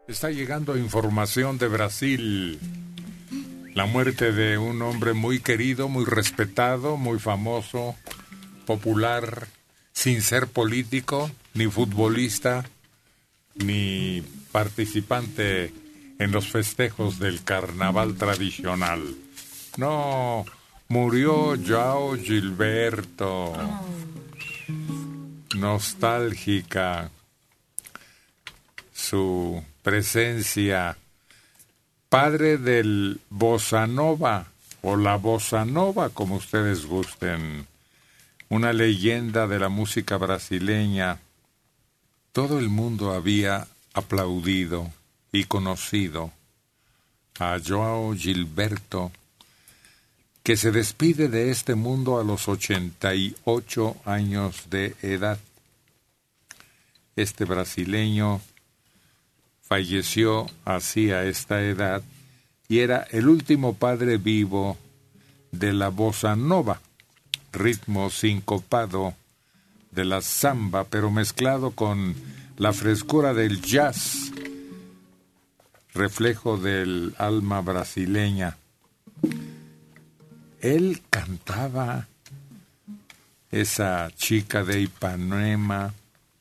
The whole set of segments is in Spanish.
Está llegando información de Brasil. La muerte de un hombre muy querido, muy respetado, muy famoso, popular, sin ser político, ni futbolista, ni participante en los festejos del carnaval tradicional. No, murió João Gilberto. Nostálgica su presencia, padre del bossa nova o la bossa nova, como ustedes gusten, una leyenda de la música brasileña. Todo el mundo había aplaudido y conocido a João Gilberto, que se despide de este mundo a los 88 años de edad. Este brasileño falleció así a esta edad y era el último padre vivo de la bossa nova, ritmo sincopado de la samba, pero mezclado con la frescura del jazz, reflejo del alma brasileña. Él cantaba esa chica de Ipanema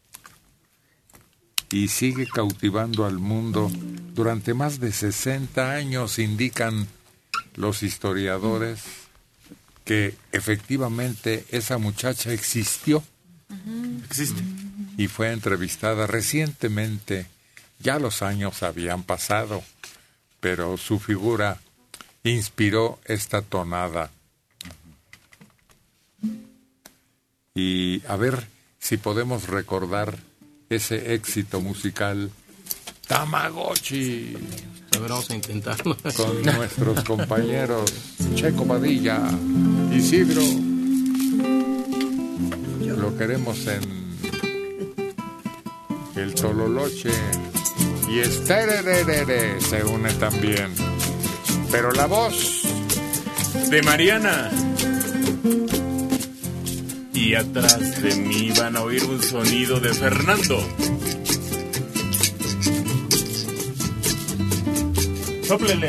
y sigue cautivando al mundo durante más de 60 años, indican los historiadores, que efectivamente esa muchacha existió. Existe. Y fue entrevistada recientemente. Ya los años habían pasado, pero su figura inspiró esta tonada. Y a ver si podemos recordar ese éxito musical, Tamagotchi. A ver, vamos a intentarlo. Con nuestros compañeros Checo Padilla, Isidro. Lo queremos en el Tololoche. Y Estererere se une también. Pero la voz de Mariana. Y atrás de mí van a oír un sonido de Fernando. ¡Sóplele!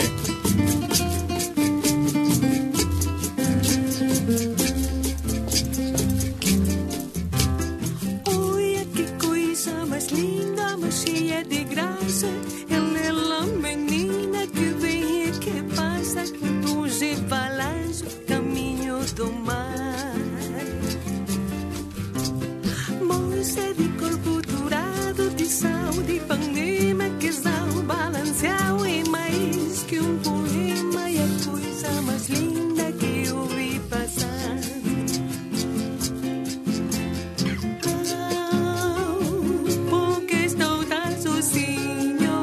Olha que coisa mais linda, mais cheia de graça. Ela é a menina que vem e que passa, que hoje balança o caminho do mar. Moça de corpo dourado, de sal de Ipanema, que sal balanceado é mais que um poema. E a coisa mais linda que eu vi passar. Porque estou tão sozinho.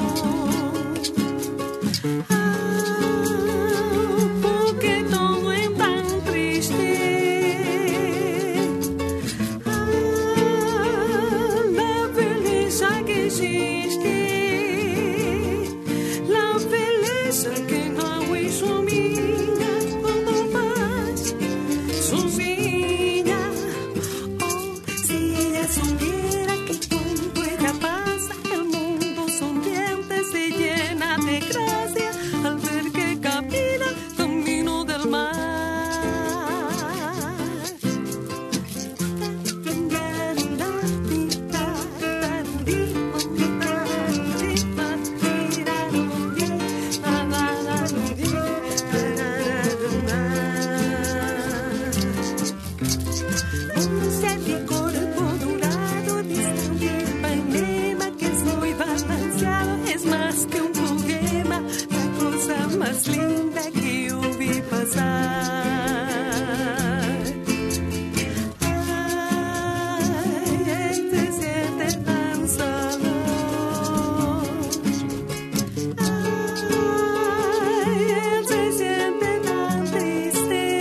Porque todo é tão triste. La beleza que existe, la beleza que não é só minha, quando vas sozinha. Oh, se ella supiera que cuando ella pasa, el mundo sonriente se llena de gracia al ver que camina camino del mar. Más linda que eu vi passar. Ai, se siente tan solo. Ai, se siente tan triste.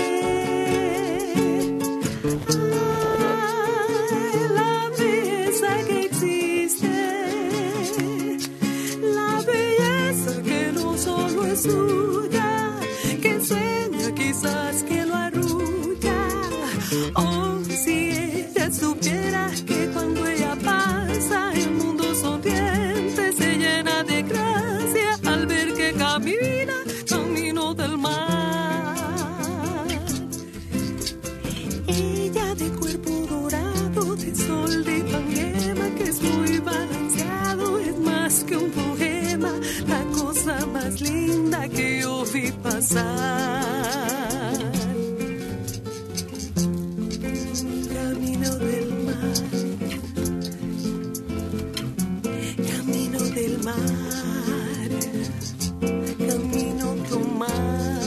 Ai, la belleza que existe, la belleza que no solo es suya, que sueña quizás que lo arrulla. Oh, si ella supiera que cuando ella pasa, el mundo sonriente se llena que un poema, la cosa más linda que yo vi pasar. Camino del mar, camino del mar, camino tu mar.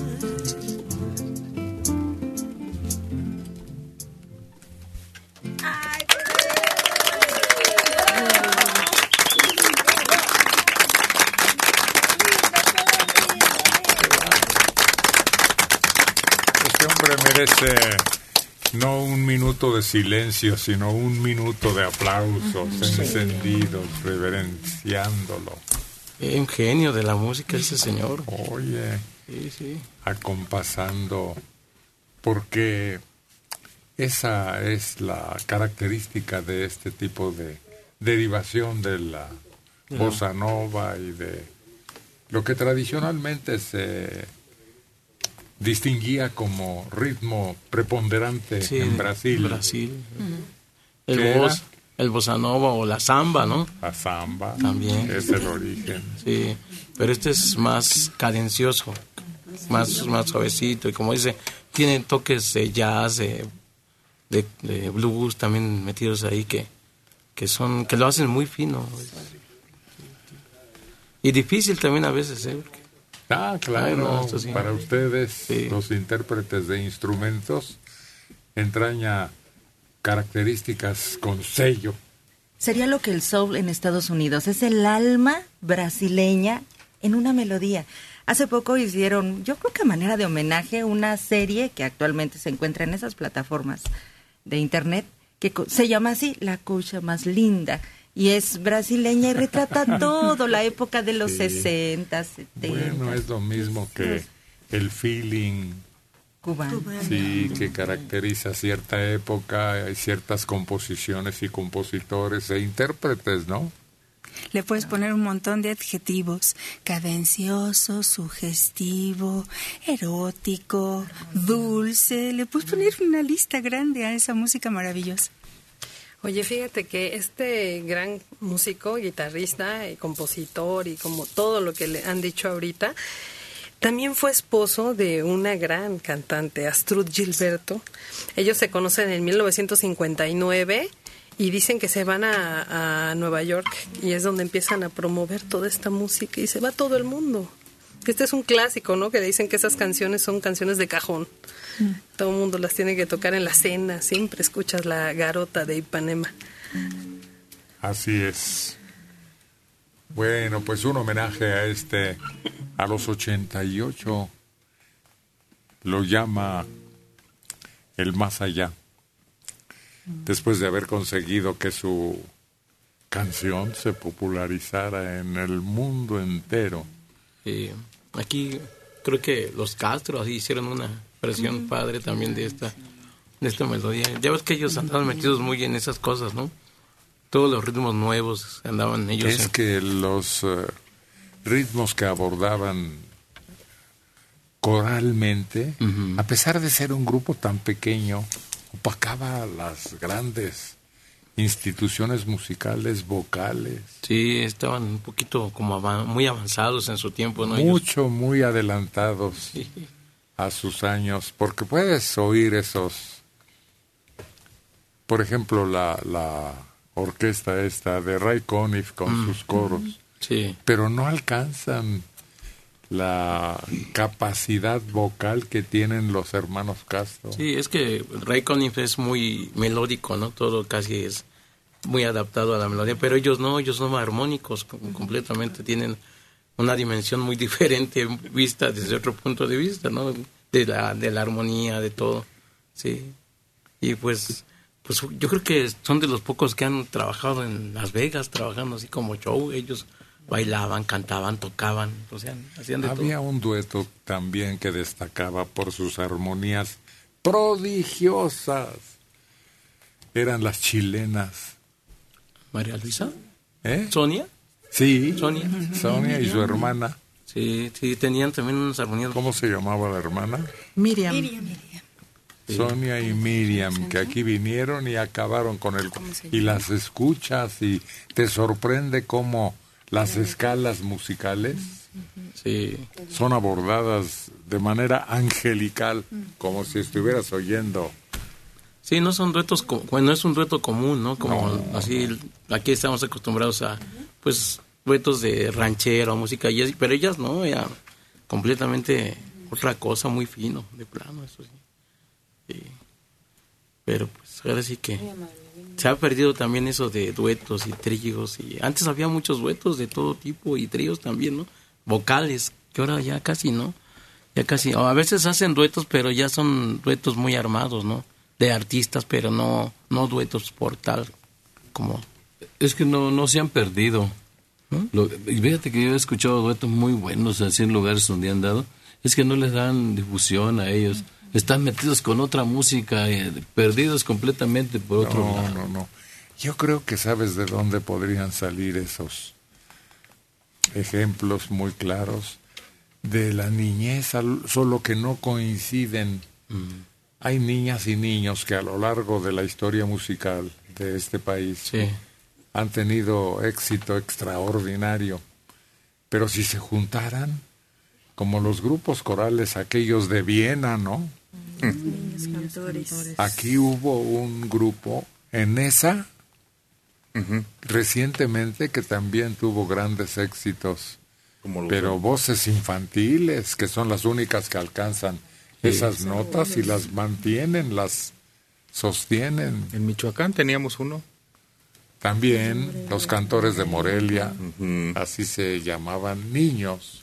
Merece no un minuto de silencio, sino un minuto de aplausos encendidos, reverenciándolo. Un genio de la música ese señor. Oye, sí. Acompasando, porque esa es la característica de este tipo de derivación de la bossa nova y de lo que tradicionalmente se distinguía como ritmo preponderante en Brasil. El bossa nova o la samba, ¿no? La samba también es el origen. Sí, pero este es más cadencioso, más suavecito, y como dice, tiene toques de jazz, de blues también metidos ahí que lo hacen muy fino. Y difícil también a veces, porque claro, sí. Para ustedes, los intérpretes de instrumentos, entraña características con sello. Sería lo que el soul en Estados Unidos es, el alma brasileña en una melodía. Hace poco hicieron, yo creo que a manera de homenaje, una serie que actualmente se encuentra en esas plataformas de internet, que se llama así, La Cocha Más Linda. Y es brasileña y retrata todo, la época de los 60, 70. Bueno, es lo mismo que el feeling cubano. Sí, que caracteriza cierta época, hay ciertas composiciones y compositores e intérpretes, ¿no? Le puedes poner un montón de adjetivos: cadencioso, sugestivo, erótico, dulce. Le puedes poner una lista grande a esa música maravillosa. Oye, fíjate que este gran músico, guitarrista y compositor y como todo lo que le han dicho ahorita, también fue esposo de una gran cantante, Astrud Gilberto. Ellos se conocen en 1959 y dicen que se van a Nueva York y es donde empiezan a promover toda esta música y se va todo el mundo. Este es un clásico, ¿no? Que dicen que esas canciones son canciones de cajón. Todo el mundo las tiene que tocar en la cena, siempre escuchas la garota de Ipanema. Así es. Bueno, pues un homenaje a los 88, lo llama el más allá, después de haber conseguido que su canción se popularizara en el mundo entero. Aquí creo que los Castro así hicieron una versión padre también de esta melodía. Ya ves que ellos andaban metidos muy en esas cosas, ¿no? Todos los ritmos nuevos andaban ellos. Es que los ritmos que abordaban coralmente, a pesar de ser un grupo tan pequeño, opacaba las grandes instituciones musicales, vocales. Sí, estaban un poquito como muy avanzados en su tiempo, ¿no? Muy adelantados a sus años, porque puedes oír esos, por ejemplo, la orquesta esta de Ray Conniff con sus coros, pero no alcanzan la capacidad vocal que tienen los hermanos Castro. Sí, es que Ray Conniff es muy melódico, ¿no? Todo casi es muy adaptado a la melodía, pero ellos no, ellos son armónicos completamente, tienen una dimensión muy diferente vista desde otro punto de vista, ¿no? De la armonía, de todo, sí. Y pues yo creo que son de los pocos que han trabajado en Las Vegas, trabajando así como show. Ellos bailaban, cantaban, tocaban, o sea, hacían de todo. Había un dueto también que destacaba por sus armonías prodigiosas. Eran las chilenas. ¿María Luisa? ¿Sonia? Sí, Sonia y su hermana. Sí, tenían también unas armonías. ¿Cómo se llamaba la hermana? Miriam. Sonia y Miriam, que aquí vinieron y acabaron con y las escuchas y te sorprende cómo las escalas musicales Sí. son abordadas de manera angelical, como si estuvieras oyendo. Sí, no son duetos, bueno, es un dueto común, ¿no? Como así, aquí estamos acostumbrados a, pues, duetos de ranchero, música, y así, pero ellas no, ya completamente otra cosa, muy fino, de plano, eso sí. Sí. Pero pues ahora sí que se ha perdido también eso de duetos y tríos, y antes había muchos duetos de todo tipo y tríos también, ¿no? Vocales, que ahora ya casi no, ya casi, a veces hacen duetos, pero ya son duetos muy armados, ¿no? De artistas, pero no duetos por tal, como... Es que no se han perdido. Y fíjate que yo he escuchado duetos muy buenos así en lugares donde han dado, es que no les dan difusión a ellos. Están metidos con otra música, perdidos completamente por otro lado. No. Yo creo que sabes de dónde podrían salir esos ejemplos muy claros de la niñez, solo que no coinciden. Hay niñas y niños que a lo largo de la historia musical de este país Sí. han tenido éxito extraordinario, pero si se juntaran, como los grupos corales, aquellos de Viena, ¿no? Aquí hubo un grupo en esa recientemente que también tuvo grandes éxitos, pero voces infantiles que son las únicas que alcanzan esas notas y las mantienen, las sostienen. En Michoacán teníamos uno. También los cantores de Morelia, así se llamaban, niños.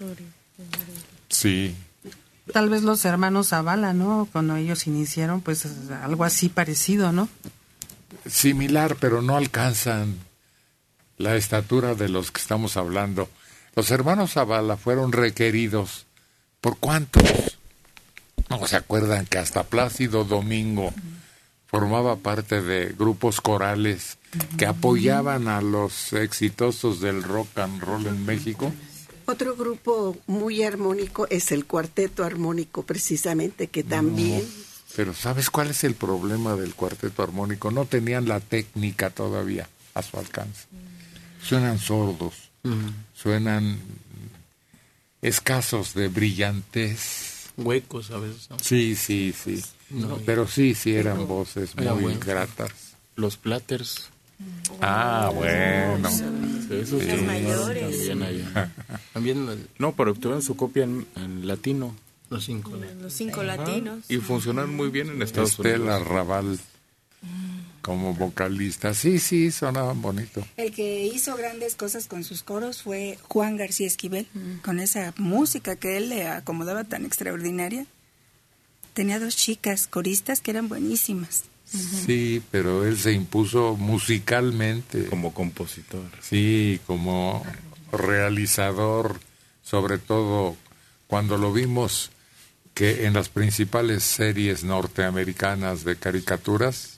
Sí. Tal vez los hermanos Zavala, ¿no? Cuando ellos iniciaron, pues algo así parecido, ¿no? Similar, pero no alcanzan la estatura de los que estamos hablando. Los hermanos Zavala fueron requeridos. ¿Por cuántos? No se acuerdan que hasta Plácido Domingo formaba parte de grupos corales que apoyaban a los exitosos del rock and roll en México. Otro grupo muy armónico es el Cuarteto Armónico, precisamente, que también... No, pero ¿sabes cuál es el problema del Cuarteto Armónico? No tenían la técnica todavía a su alcance. Suenan sordos, suenan escasos de brillantez. Huecos a veces, ¿no? Sí. No, pero sí eran voces muy gratas. Los Platters. Bueno. Esos Los mayores. También No, pero obtuvieron su copia en latino. los cinco latinos. Y funcionaron muy bien en Estados Unidos. Estela Raval como vocalista. Sí, sonaban bonito. El que hizo grandes cosas con sus coros fue Juan García Esquivel, con esa música que él le acomodaba tan extraordinaria. Tenía 2 chicas coristas que eran buenísimas. Sí, pero él se impuso musicalmente. Como compositor. Sí, como realizador, sobre todo cuando lo vimos que en las principales series norteamericanas de caricaturas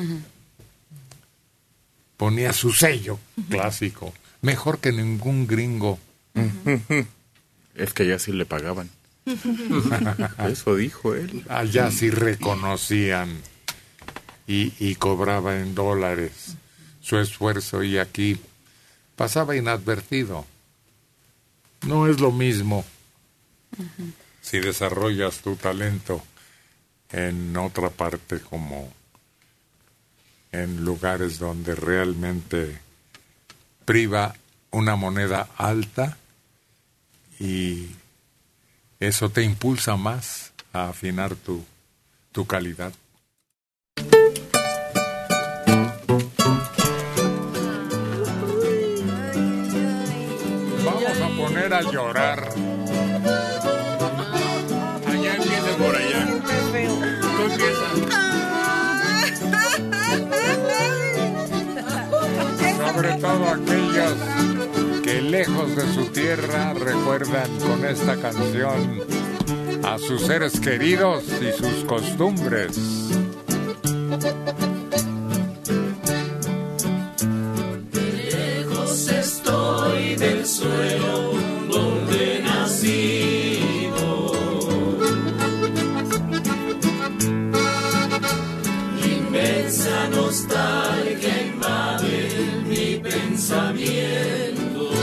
ponía su sello clásico, mejor que ningún gringo. Es que allá sí le pagaban. Eso dijo él. Allá sí reconocían y cobraba en dólares su esfuerzo, y aquí pasaba inadvertido. No es lo mismo si desarrollas tu talento en otra parte, como en lugares donde realmente priva una moneda alta, y eso te impulsa más a afinar tu calidad. Vamos a poner a llorar. Allá empieza por allá. Tú empiezas. Sobre todo aquellos que lejos de su tierra recuerdan con esta canción a sus seres queridos y sus costumbres. Lejos estoy del suelo donde he nacido. Inmensa nostalgia invade mi pensamiento.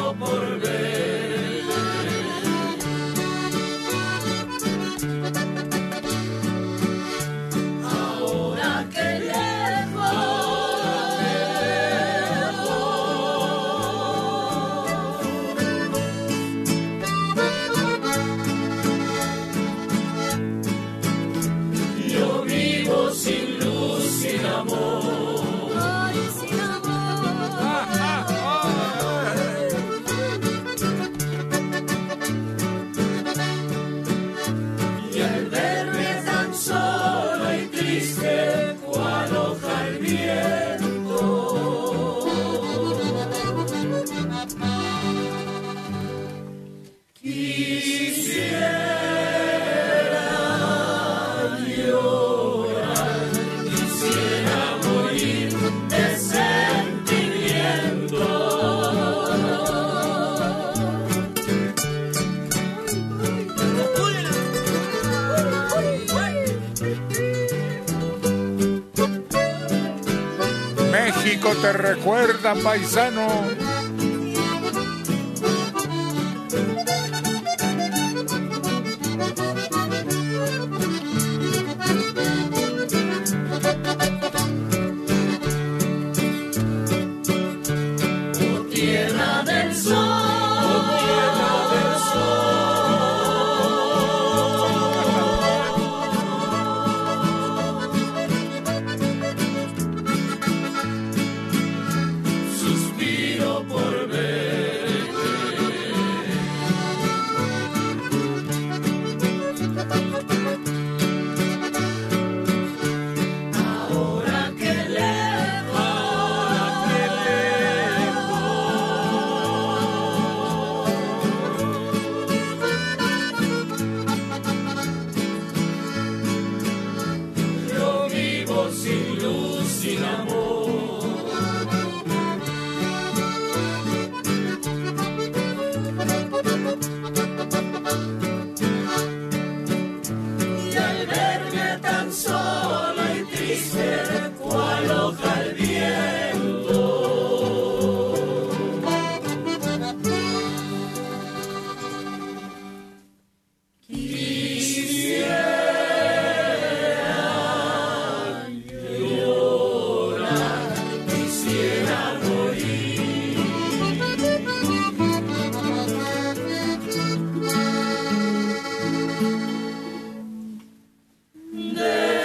suspiro por ver. Ahora que yo vivo sin luz, sin amor. Ay, sin y al verme tan sola y triste, cual hoja al viento, quisiera llorar, quisiera morir de sentimiento. México te recuerda, paisano. Oh tierra del sol, oh tierra del sol, suspiro por verte. Ahora que yo vivo sin luz, sin amor. Y al verme tan sola y triste, cual hoja al viento, quisiera llorar, quisiera morir de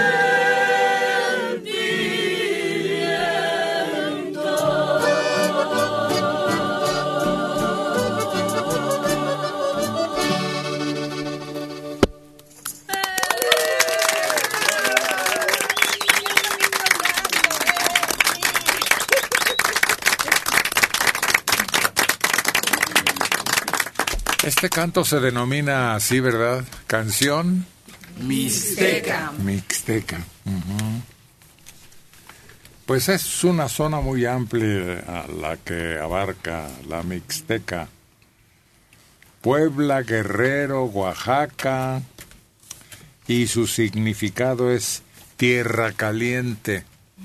Este canto se denomina así, ¿verdad? Canción Mixteca. Mixteca. Ujú. Pues es una zona muy amplia a la que abarca la Mixteca. Puebla, Guerrero, Oaxaca, y su significado es tierra caliente.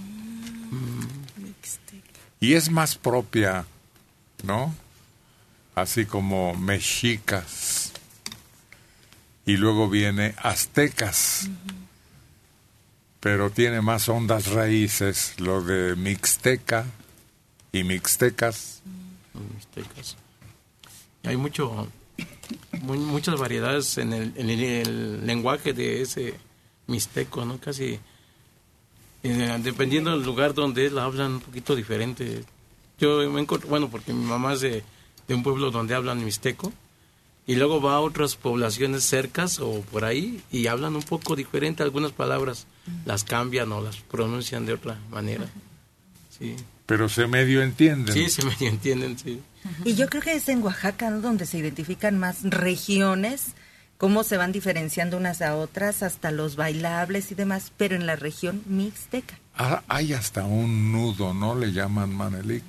Y es más propia, ¿no? Así como mexicas. Y luego viene aztecas. Pero tiene más hondas raíces lo de mixteca y mixtecas. Mixtecas. Hay muchas variedades en el lenguaje de ese mixteco, ¿no? Casi, dependiendo del lugar donde es, la hablan un poquito diferente. Yo me encontré, bueno, porque mi mamá es de un pueblo donde hablan mixteco, y luego va a otras poblaciones cercas o por ahí y hablan un poco diferente, algunas palabras las cambian o las pronuncian de otra manera. Sí. Pero se medio entienden. Sí, se medio entienden, sí. Y yo creo que es en Oaxaca, ¿no?, donde se identifican más regiones, cómo se van diferenciando unas a otras, hasta los bailables y demás, pero en la región mixteca. Ah, hay hasta un nudo, ¿no? Le llaman Manelik.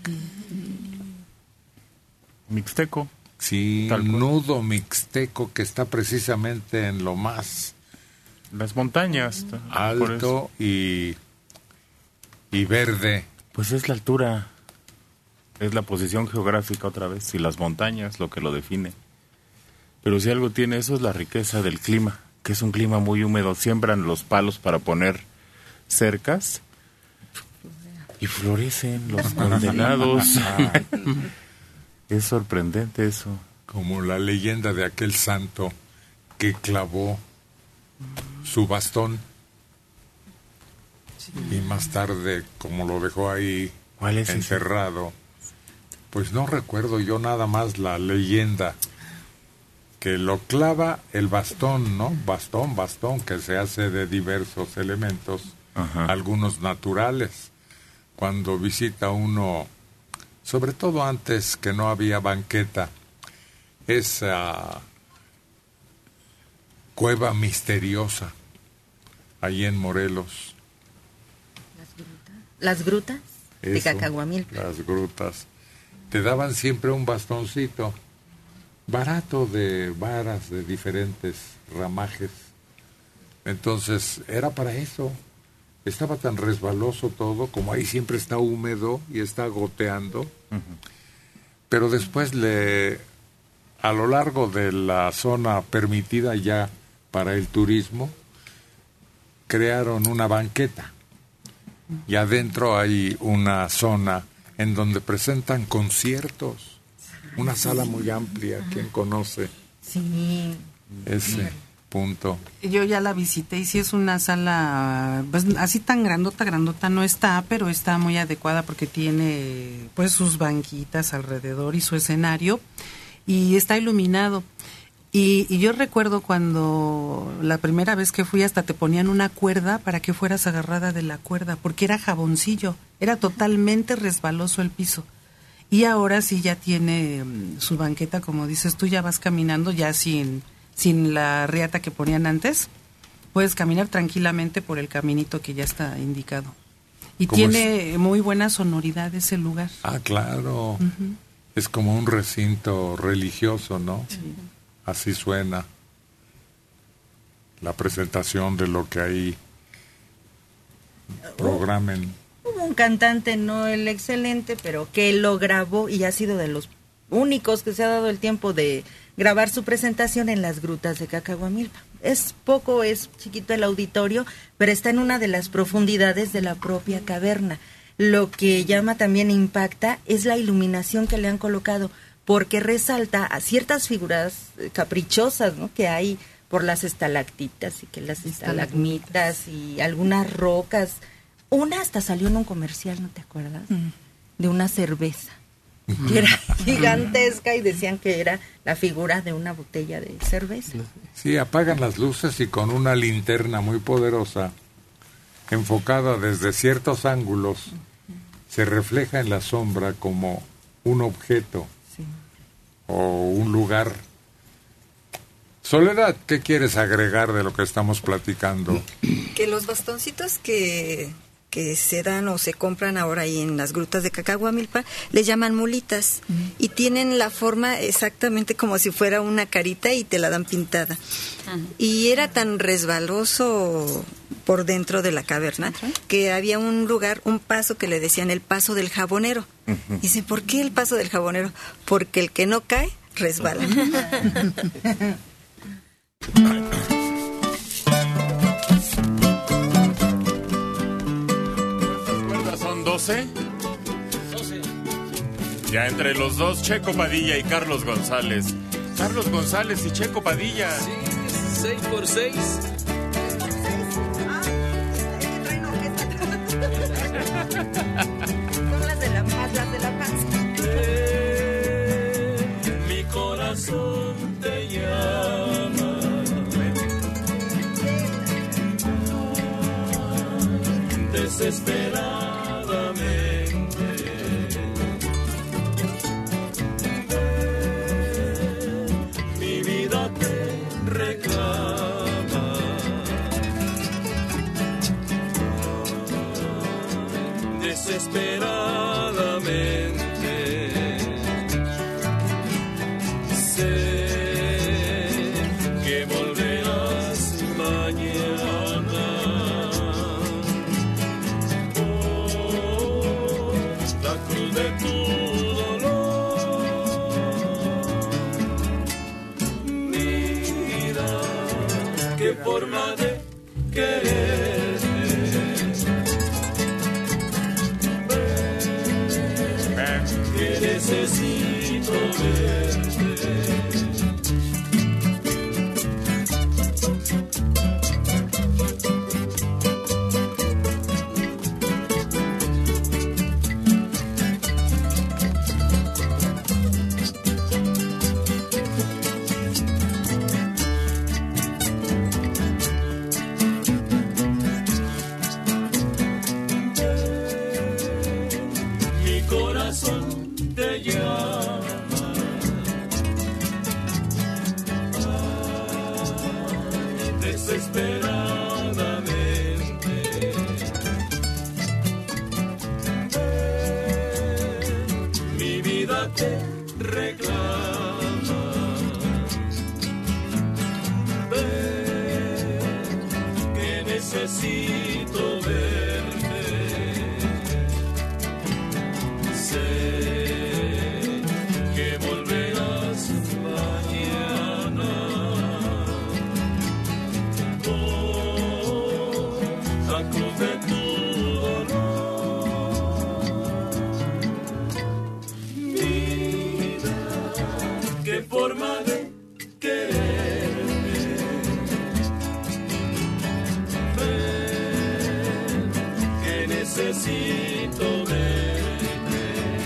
Mixteco. Sí, nudo mixteco, que está precisamente en lo más las montañas alto y verde. Pues es la altura. es la posición geográfica otra vez y las montañas lo que lo define. Pero si algo tiene eso es la riqueza del clima, que es un clima muy húmedo. Siembran los palos para poner cercas y florecen los condenados. Es sorprendente eso. Como la leyenda de aquel santo que clavó su bastón y más tarde, como lo dejó ahí encerrado, pues no recuerdo yo nada más la leyenda, que lo clava el bastón, ¿no? Bastón, que se hace de diversos elementos, algunos naturales. Cuando visita uno, sobre todo antes que no había banqueta, esa cueva misteriosa ahí en Morelos. Las grutas de Eso, Cacahuamilpa. Las grutas. Te daban siempre un bastoncito barato de varas de diferentes ramajes. Entonces, era para eso. Estaba tan resbaloso todo, como ahí siempre está húmedo y está goteando. Pero después a lo largo de la zona permitida ya para el turismo, crearon una banqueta. Y adentro hay una zona en donde presentan conciertos. Una sala muy amplia, ¿quién conoce? Sí. Ese punto. Yo ya la visité y sí es una sala, pues así tan grandota no está, pero está muy adecuada porque tiene pues sus banquitas alrededor y su escenario y está iluminado. Y yo recuerdo cuando la primera vez que fui hasta te ponían una cuerda para que fueras agarrada de la cuerda, porque era jaboncillo, era totalmente resbaloso el piso. Y ahora sí ya tiene su banqueta, como dices tú, ya vas caminando ya sin la riata que ponían antes, puedes caminar tranquilamente por el caminito que ya está indicado. Y tiene muy buena sonoridad ese lugar. Ah, claro. Es como un recinto religioso, ¿no? Sí. Así suena la presentación de lo que ahí programen. Hubo un cantante, no el excelente, pero que lo grabó y ha sido de los únicos que se ha dado el tiempo de grabar su presentación en las grutas de Cacahuamilpa. Es chiquito el auditorio, pero está en una de las profundidades de la propia caverna. Lo que llama también impacta es la iluminación que le han colocado, porque resalta a ciertas figuras caprichosas, ¿no?, que hay por las estalactitas y que las estalagmitas y algunas rocas. Una hasta salió en un comercial, ¿no te acuerdas? De una cerveza, que era gigantesca y decían que era la figura de una botella de cerveza. Sí, apagan las luces y con una linterna muy poderosa, enfocada desde ciertos ángulos, se refleja en la sombra como un objeto o un lugar. Soledad, ¿qué quieres agregar de lo que estamos platicando? Que los bastoncitos que se dan o se compran ahora ahí en las grutas de Cacahuamilpa, les llaman mulitas y tienen la forma exactamente como si fuera una carita y te la dan pintada. Y era tan resbaloso por dentro de la caverna que había un lugar, un paso que le decían el paso del jabonero. Dice, ¿por qué el paso del jabonero? Porque el que no cae, resbala. ¿Son 12? Ya entre los dos, Checo Padilla y Carlos González. Carlos González y Checo Padilla. Sí, 6 por 6. Son las de La Paz. Mi corazón te llama. Desesperadamente. Mi vida te reclama. qué forma de quererte. Que necesito verte. Mi corazón te llama. Desesperadamente. Mi vida te reclama. Que necesito verte. Sé que volverás mañana. La cruz de tu dolor. Vida, qué forma de quererte. Ven, que necesito verte.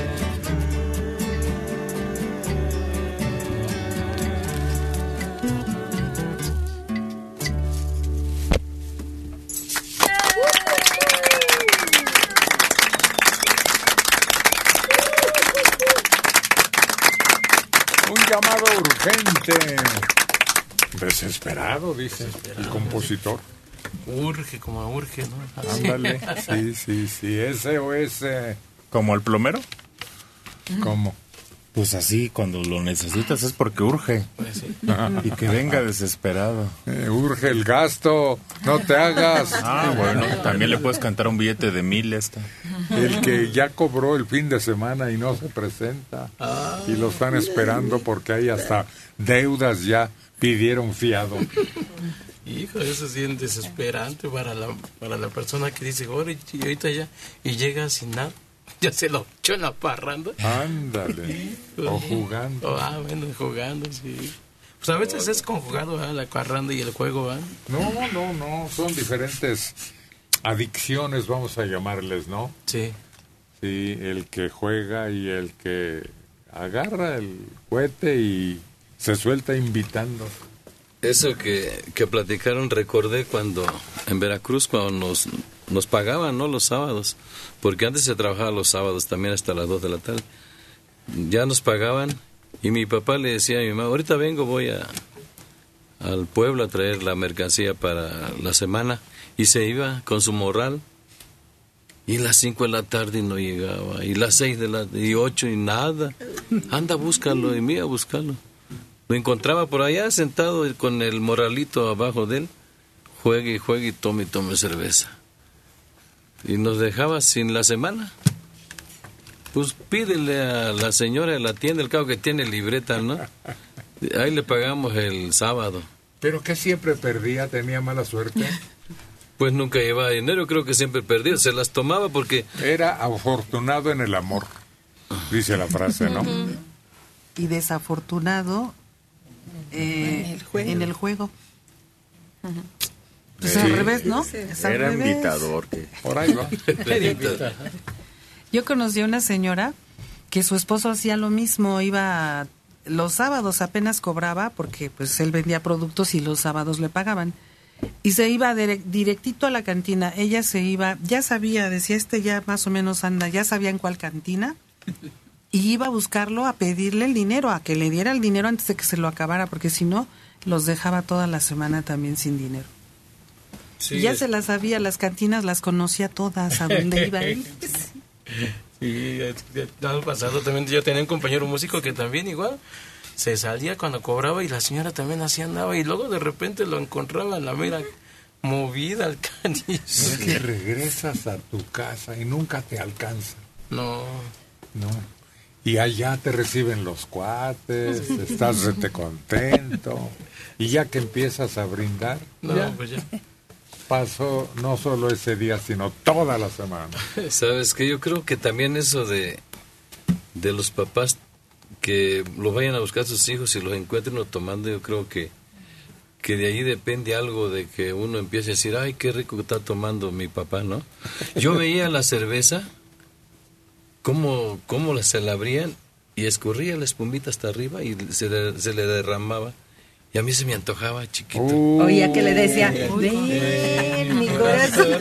Un llamado urgente. Desesperado, dice el compositor. Urge, como urge, ¿no? Ándale. Sí. SOS. ¿Como el plomero? ¿Cómo? Pues así, cuando lo necesitas es porque urge. Pues sí. Y que venga desesperado. Urge el gasto, no te hagas. Ah, bueno, también le puedes cantar un billete de 1,000 esta. El que ya cobró el fin de semana y no se presenta. Y lo están esperando porque hay hasta deudas ya, pidieron fiado. Hijo, eso es bien desesperante para la persona que dice, ahora y ahorita ya, y llega sin nada. Ya se lo echó en la parranda. Ándale. O jugando. Bueno, jugando, sí. Pues a veces es conjugado, la parranda y el juego, No. Son diferentes adicciones, vamos a llamarles, ¿no? Sí. Sí, el que juega y el que agarra el cohete y se suelta invitando. Eso que platicaron, recordé cuando en Veracruz, cuando nos pagaban, ¿no?, los sábados, porque antes se trabajaba los sábados también hasta las 2 de la tarde. Ya nos pagaban y mi papá le decía a mi mamá, ahorita vengo, voy al pueblo a traer la mercancía para la semana, y se iba con su morral, y las 5 de la tarde no llegaba, y las 6 y 8 y nada. Anda, búscalo, y mira, búscalo. Lo encontraba por allá sentado con el morralito abajo de él, juegue y tome cerveza. Y nos dejaba sin la semana. Pues pídele a la señora de la tienda, el cabo que tiene libreta, ¿no? Ahí le pagamos el sábado. ¿Pero que siempre perdía? ¿Tenía mala suerte? Pues nunca llevaba dinero, creo que siempre perdía. Se las tomaba porque... Era afortunado en el amor, dice la frase, ¿no? Y desafortunado en el juego. Pues Sí. al revés, ¿no? Es al Era revés. invitador. Por ahí va. Yo conocí a una señora que su esposo hacía lo mismo, iba los sábados, apenas cobraba porque pues él vendía productos y los sábados le pagaban. Y se iba directito a la cantina. Ella se iba, ya sabía, decía, ya más o menos anda, ya sabía en cuál cantina. Y iba a buscarlo, a pedirle el dinero, a que le diera el dinero antes de que se lo acabara, porque si no, los dejaba toda la semana también sin dinero. Sí, y ya se las sabía, las cantinas las conocía todas, a dónde iba él. Sí, el año pasado también yo tenía un compañero músico que también igual se salía cuando cobraba y la señora también así andaba y luego de repente lo encontraba en la mera movida al canizo. Es que regresas a tu casa y nunca te alcanza. No. No. Y allá te reciben los cuates, estás rete contento. Y ya que empiezas a brindar, No, pues ya. pasó no solo ese día, sino toda la semana. Sabes que yo creo que también eso de los papás que lo vayan a buscar a sus hijos y los encuentren o tomando, yo creo que de ahí depende algo de que uno empiece a decir, ay, qué rico que está tomando mi papá, ¿no? Yo veía la cerveza, cómo se la abrían y escurría la espumita hasta arriba y se le derramaba. Y a mí se me antojaba, chiquito. Oía que le decía, ven, mi corazón.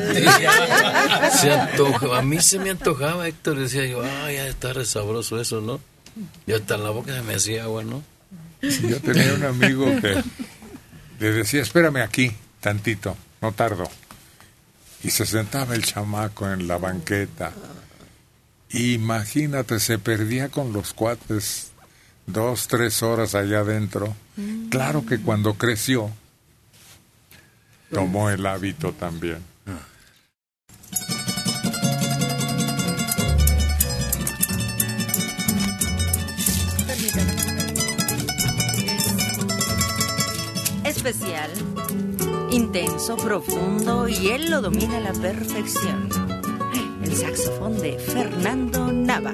A mí se me antojaba, Héctor. Decía yo, ay, ya está re sabroso eso, ¿no? Y hasta en la boca se me hacía agua, ¿no? Sí, yo tenía un amigo que le decía, espérame aquí, tantito, no tardo. Y se sentaba el chamaco en la banqueta. Imagínate, se perdía con los cuates 2, 3 horas allá adentro. Claro que cuando creció, tomó el hábito también. Especial, intenso, profundo, y él lo domina a la perfección. El saxofón de Fernando Nava.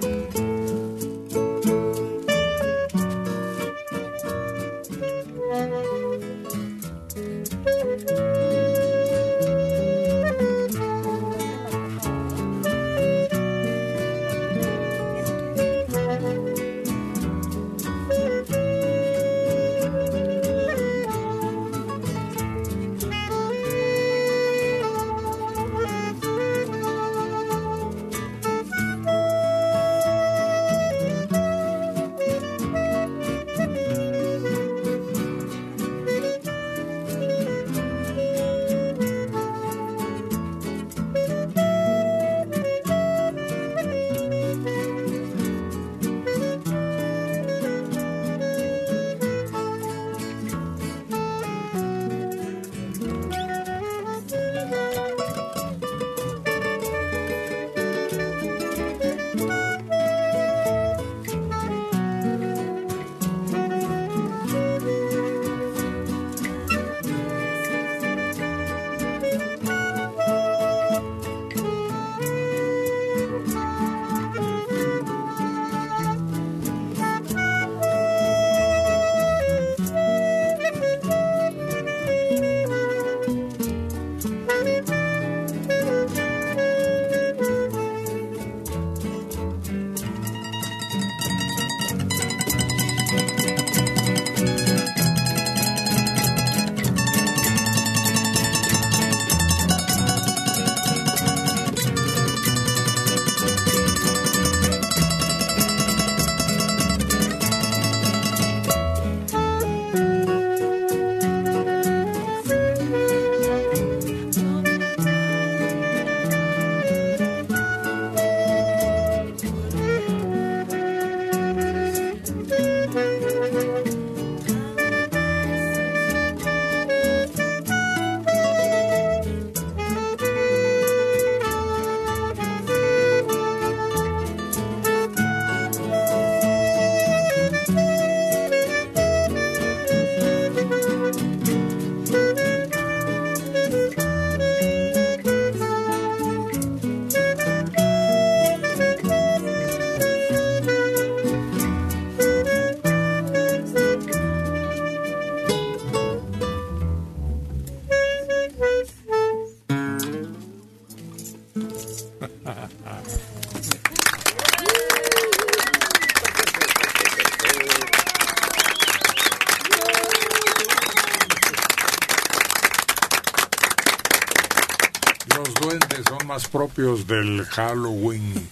Más propios del Halloween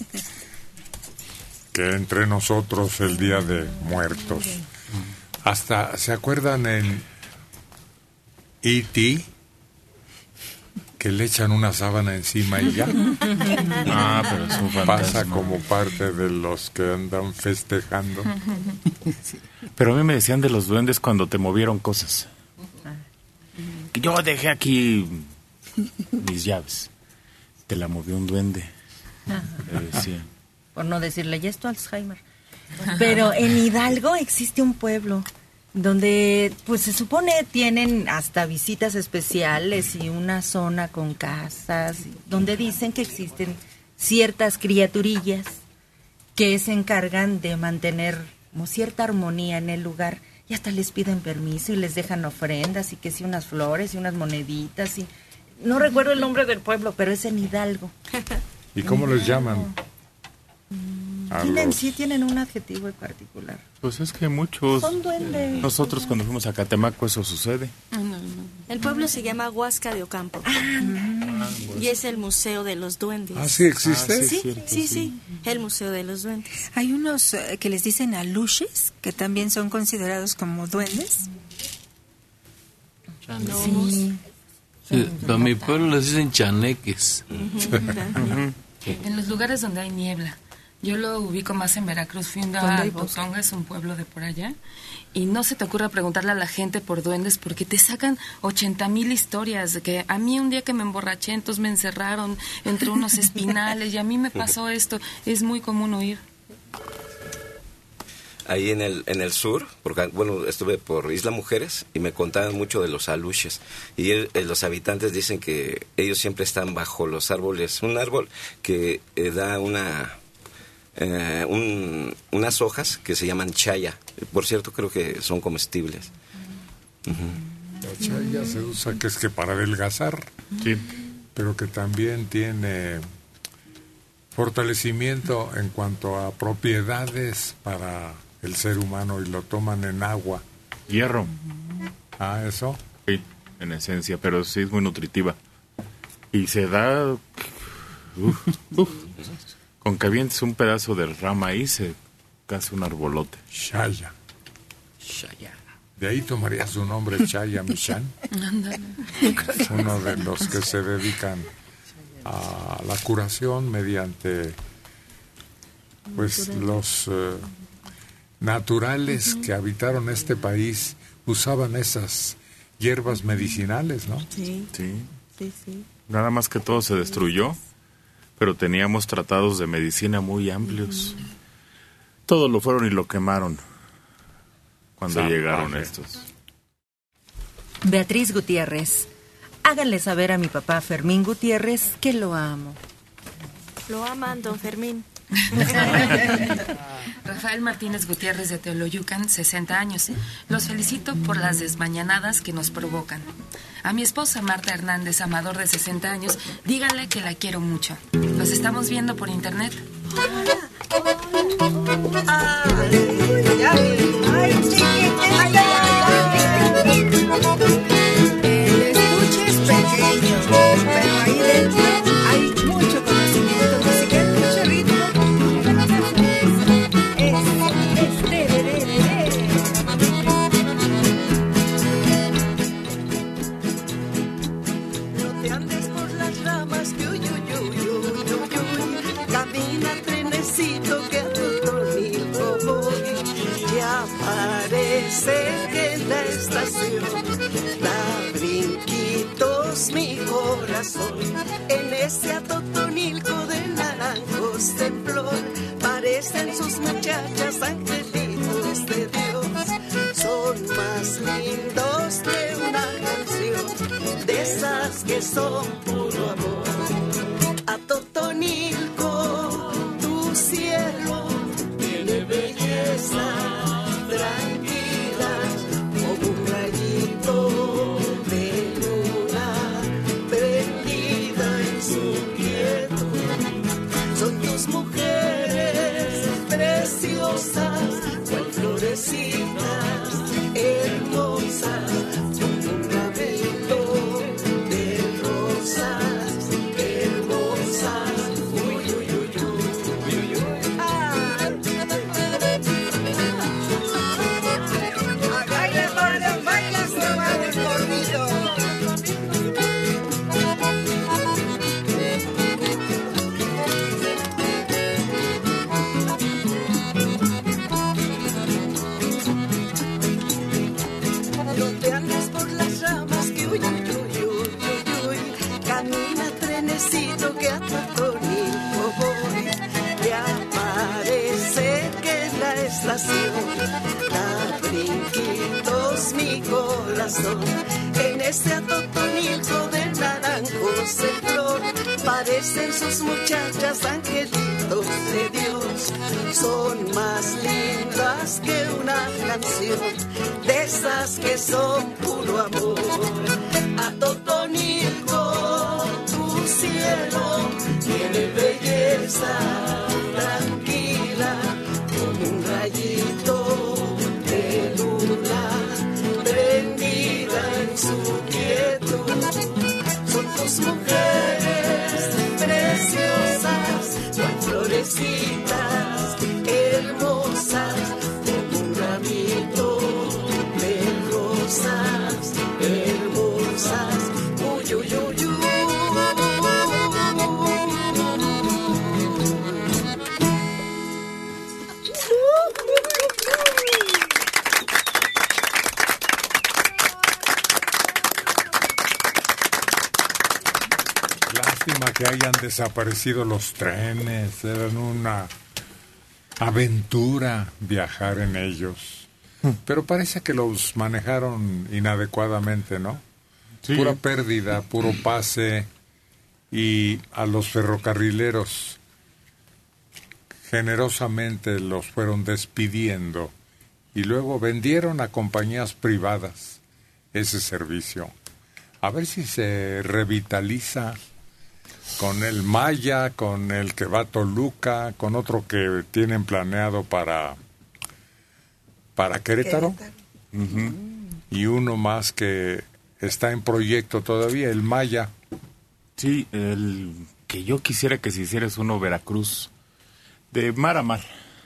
que entre nosotros el Día de Muertos. Hasta, ¿se acuerdan en E.T.? Que le echan una sábana encima y ya. Pero es un fantasma. Pasa como parte de los que andan festejando. Pero a mí me decían de los duendes cuando te movieron cosas. Yo dejé aquí mis llaves. Te la movió un duende. Por no decirle, ya es tu Alzheimer. Pero en Hidalgo existe un pueblo donde, pues se supone tienen hasta visitas especiales y una zona con casas, donde dicen que existen ciertas criaturillas que se encargan de mantener como cierta armonía en el lugar, y hasta les piden permiso y les dejan ofrendas y que sí unas flores y unas moneditas y no recuerdo el nombre del pueblo, pero es en Hidalgo. ¿Y cómo les llaman? Tienen un adjetivo en particular. Pues es que muchos... Son duendes. Nosotros cuando fuimos a Catemaco eso sucede. El pueblo se llama Huasca de Ocampo. Y es el Museo de los Duendes. ¿Ah, sí existe? Sí, el Museo de los Duendes. Hay unos que les dicen aluches, que también son considerados como duendes. Sí. A mi pueblo les dicen chaneques. En los lugares donde hay niebla. Yo lo ubico más en Veracruz. Fui a Botonga, es un pueblo de por allá. Y no se te ocurra preguntarle a la gente por duendes porque te sacan 80,000 historias. De que a mí un día que me emborraché, entonces me encerraron entre unos espinales y a mí me pasó esto. Es muy común oír. Ahí en el sur, porque bueno, estuve por Isla Mujeres y me contaban mucho de los aluches. Y los habitantes dicen que ellos siempre están bajo los árboles. Un árbol que da unas hojas que se llaman chaya. Por cierto, creo que son comestibles. La chaya se usa que es que para adelgazar, pero que también tiene fortalecimiento en cuanto a propiedades para el ser humano y lo toman en agua. Hierro. Ah, ¿eso? Sí, en esencia, pero sí es muy nutritiva. Y se da... Con que avientes un pedazo de rama ahí se hace un arbolote. Chaya. De ahí tomaría su nombre Chaya Michan. Uno de los que se dedican a la curación mediante pues los naturales que habitaron este país usaban esas hierbas medicinales, ¿no? Sí. Nada más que todo se destruyó, pero teníamos tratados de medicina muy amplios. Todo lo fueron y lo quemaron cuando llegaron estos. Beatriz Gutiérrez, háganle saber a mi papá Fermín Gutiérrez que lo amo. Lo aman, don Fermín. Rafael Martínez Gutiérrez de Teoloyucan, 60 años. Los felicito por las desmañanadas que nos provocan. A mi esposa Marta Hernández Amador, de 60 años, díganle que la quiero mucho. Los estamos viendo por internet. El estuche es pequeño, pero ahí dentro hay mucho conocimiento musical, mucho ritmo. No te andes por las ramas, que camina trenecito que a tu tornillo voy. Ya parece que en la estación da brinquitos mi corazón. En ese atotonilco de naranjos de flor parecen sus muchachas angelitos de Dios. Son más lindos que una canción, de esas que son puro amor. Atotonilco, tu cielo tiene belleza, tranquila como un rayito de luna prendida en su quietud. Son tus mujeres preciosas, cual florecitas hermosas, como un ramito de rosas hermosas. Uy, uy, uy, uy, uy, uy. Baila, se va de corrido. tentación. Da brinquitos mi corazón en este atotonilco de naranjos en flor. Parecen sus muchachas angelitos de Dios, son más lindas que una canción, de esas que son puro amor. Atotonilco, tu cielo tiene belleza tranquila, como un rayito de luna prendida en su quietud. Son tus mujeres preciosas, son florecitas hermosas, como un ramito de rosas hermosas. Uy, uy, uy, uy. Lástima que hayan desaparecido los trenes, eran una aventura viajar en ellos. Pero parece que los manejaron inadecuadamente, ¿no? Sí. Pura pérdida, puro pase, y a los ferrocarrileros generosamente los fueron despidiendo y luego vendieron a compañías privadas ese servicio. A ver si se revitaliza con el Maya, con el que va a Toluca, con otro que tienen planeado para Querétaro. Uh-huh. Y uno más que está en proyecto todavía, el Maya. Sí, el que yo quisiera que se hiciera es uno Veracruz, de mar a mar.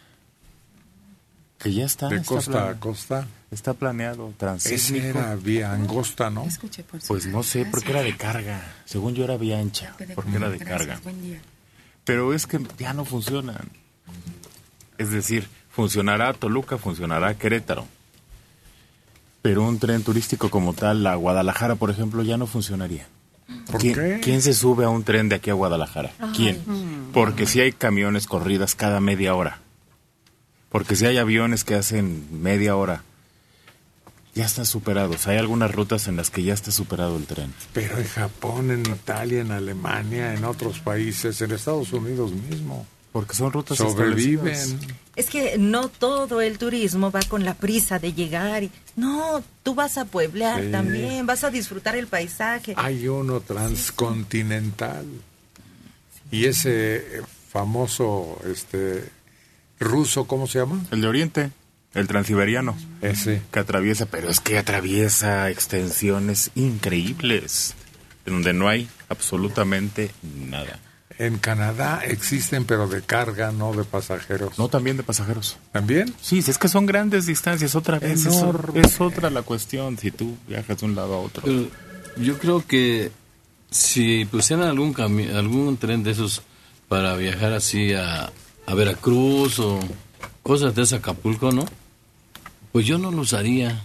Que ya está. De está costa a costa. Está planeado, transísmico. Ese era vía angosta, ¿no? Pues no sé, porque era de carga. Según yo era vía ancha, porque era de carga. Pero es que ya no funcionan. Es decir, funcionará Toluca, funcionará Querétaro. Pero un tren turístico como tal, a Guadalajara, por ejemplo, ya no funcionaría. ¿Por qué? ¿Quién se sube a un tren de aquí a Guadalajara? Ay. ¿Quién? Porque si hay camiones corridas cada media hora. Porque si hay aviones que hacen media hora. Ya están superados. Hay algunas rutas en las que ya está superado el tren. Pero en Japón, en Italia, en Alemania, en otros países, en Estados Unidos mismo. Porque son rutas sobreviven. Es que no todo el turismo va con la prisa de llegar. No, tú vas a pueblear también, vas a disfrutar el paisaje. Hay uno transcontinental. Y ese famoso ruso, ¿cómo se llama? El de Oriente. El transiberiano. Ese. Que atraviesa, pero es que atraviesa extensiones increíbles, donde no hay absolutamente nada. En Canadá existen, pero de carga, no de pasajeros. No, también de pasajeros. ¿También? Sí, es que son grandes distancias, otra vez. Es otra la cuestión, si tú viajas de un lado a otro. Pero yo creo que si pusieran algún tren de esos para viajar así a Veracruz o cosas de ese Acapulco, ¿no? Pues yo no lo usaría.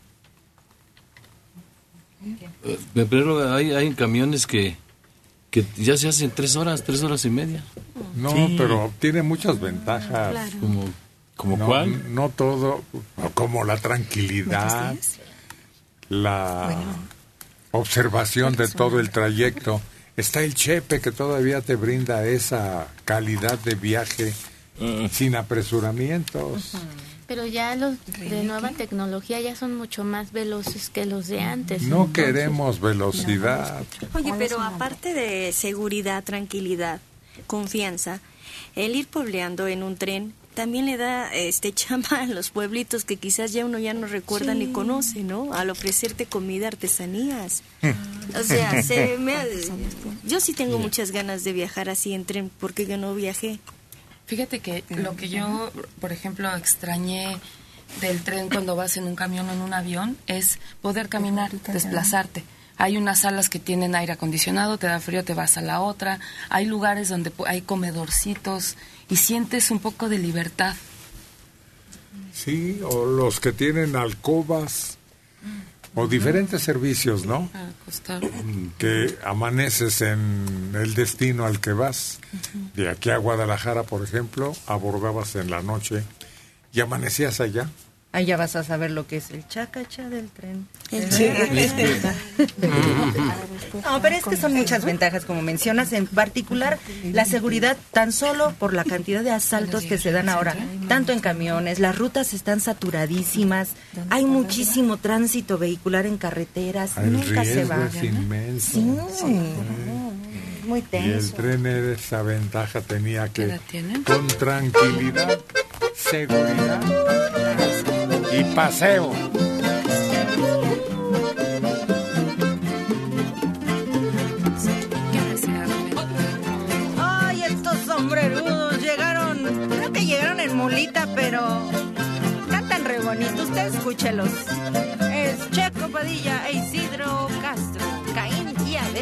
Pero hay camiones que ya se hacen 3 horas y media. No, sí, pero tiene muchas ventajas. Claro. ¿Como cuál? No todo, como la tranquilidad, la observación de todo el trayecto. Está el Chepe, que todavía te brinda esa calidad de viaje sin apresuramientos. Pero ya los de nueva tecnología ya son mucho más veloces que los de antes. No entonces, queremos velocidad. Oye, pero aparte de seguridad, tranquilidad, confianza, el ir puebleando en un tren también le da chamba a los pueblitos que quizás ya uno ya no recuerda ni conoce, ¿no? Al ofrecerte comida, artesanías. O sea, yo sí tengo muchas ganas de viajar así en tren porque yo no viajé. Fíjate que lo que yo, por ejemplo, extrañé del tren cuando vas en un camión o en un avión es poder caminar, desplazarte. Hay unas salas que tienen aire acondicionado, te da frío, te vas a la otra. Hay lugares donde hay comedorcitos y sientes un poco de libertad. Sí, o los que tienen alcobas o diferentes servicios, ¿no? Que amaneces en el destino al que vas. De aquí a Guadalajara, por ejemplo, abordabas en la noche ¿Y amanecías allá? Ahí ya vas a saber lo que es el chacacha del tren. No, pero es que son muchas ventajas, como mencionas, en particular la seguridad, tan solo por la cantidad de asaltos que se dan ahora, tanto en camiones, las rutas están saturadísimas, hay muchísimo tránsito vehicular en carreteras, nunca se riesgo baja. es inmenso. Sí, muy Y tenso. el tren era esa ventaja, tenía ¿Qué que, edad tienen? con tranquilidad, seguridad y paseo. Ay, estos sombrerudos llegaron, creo que llegaron en mulita, pero cantan re bonito, usted escúchelos. Es Checo Padilla e Isidro Castro, Caín y Abel.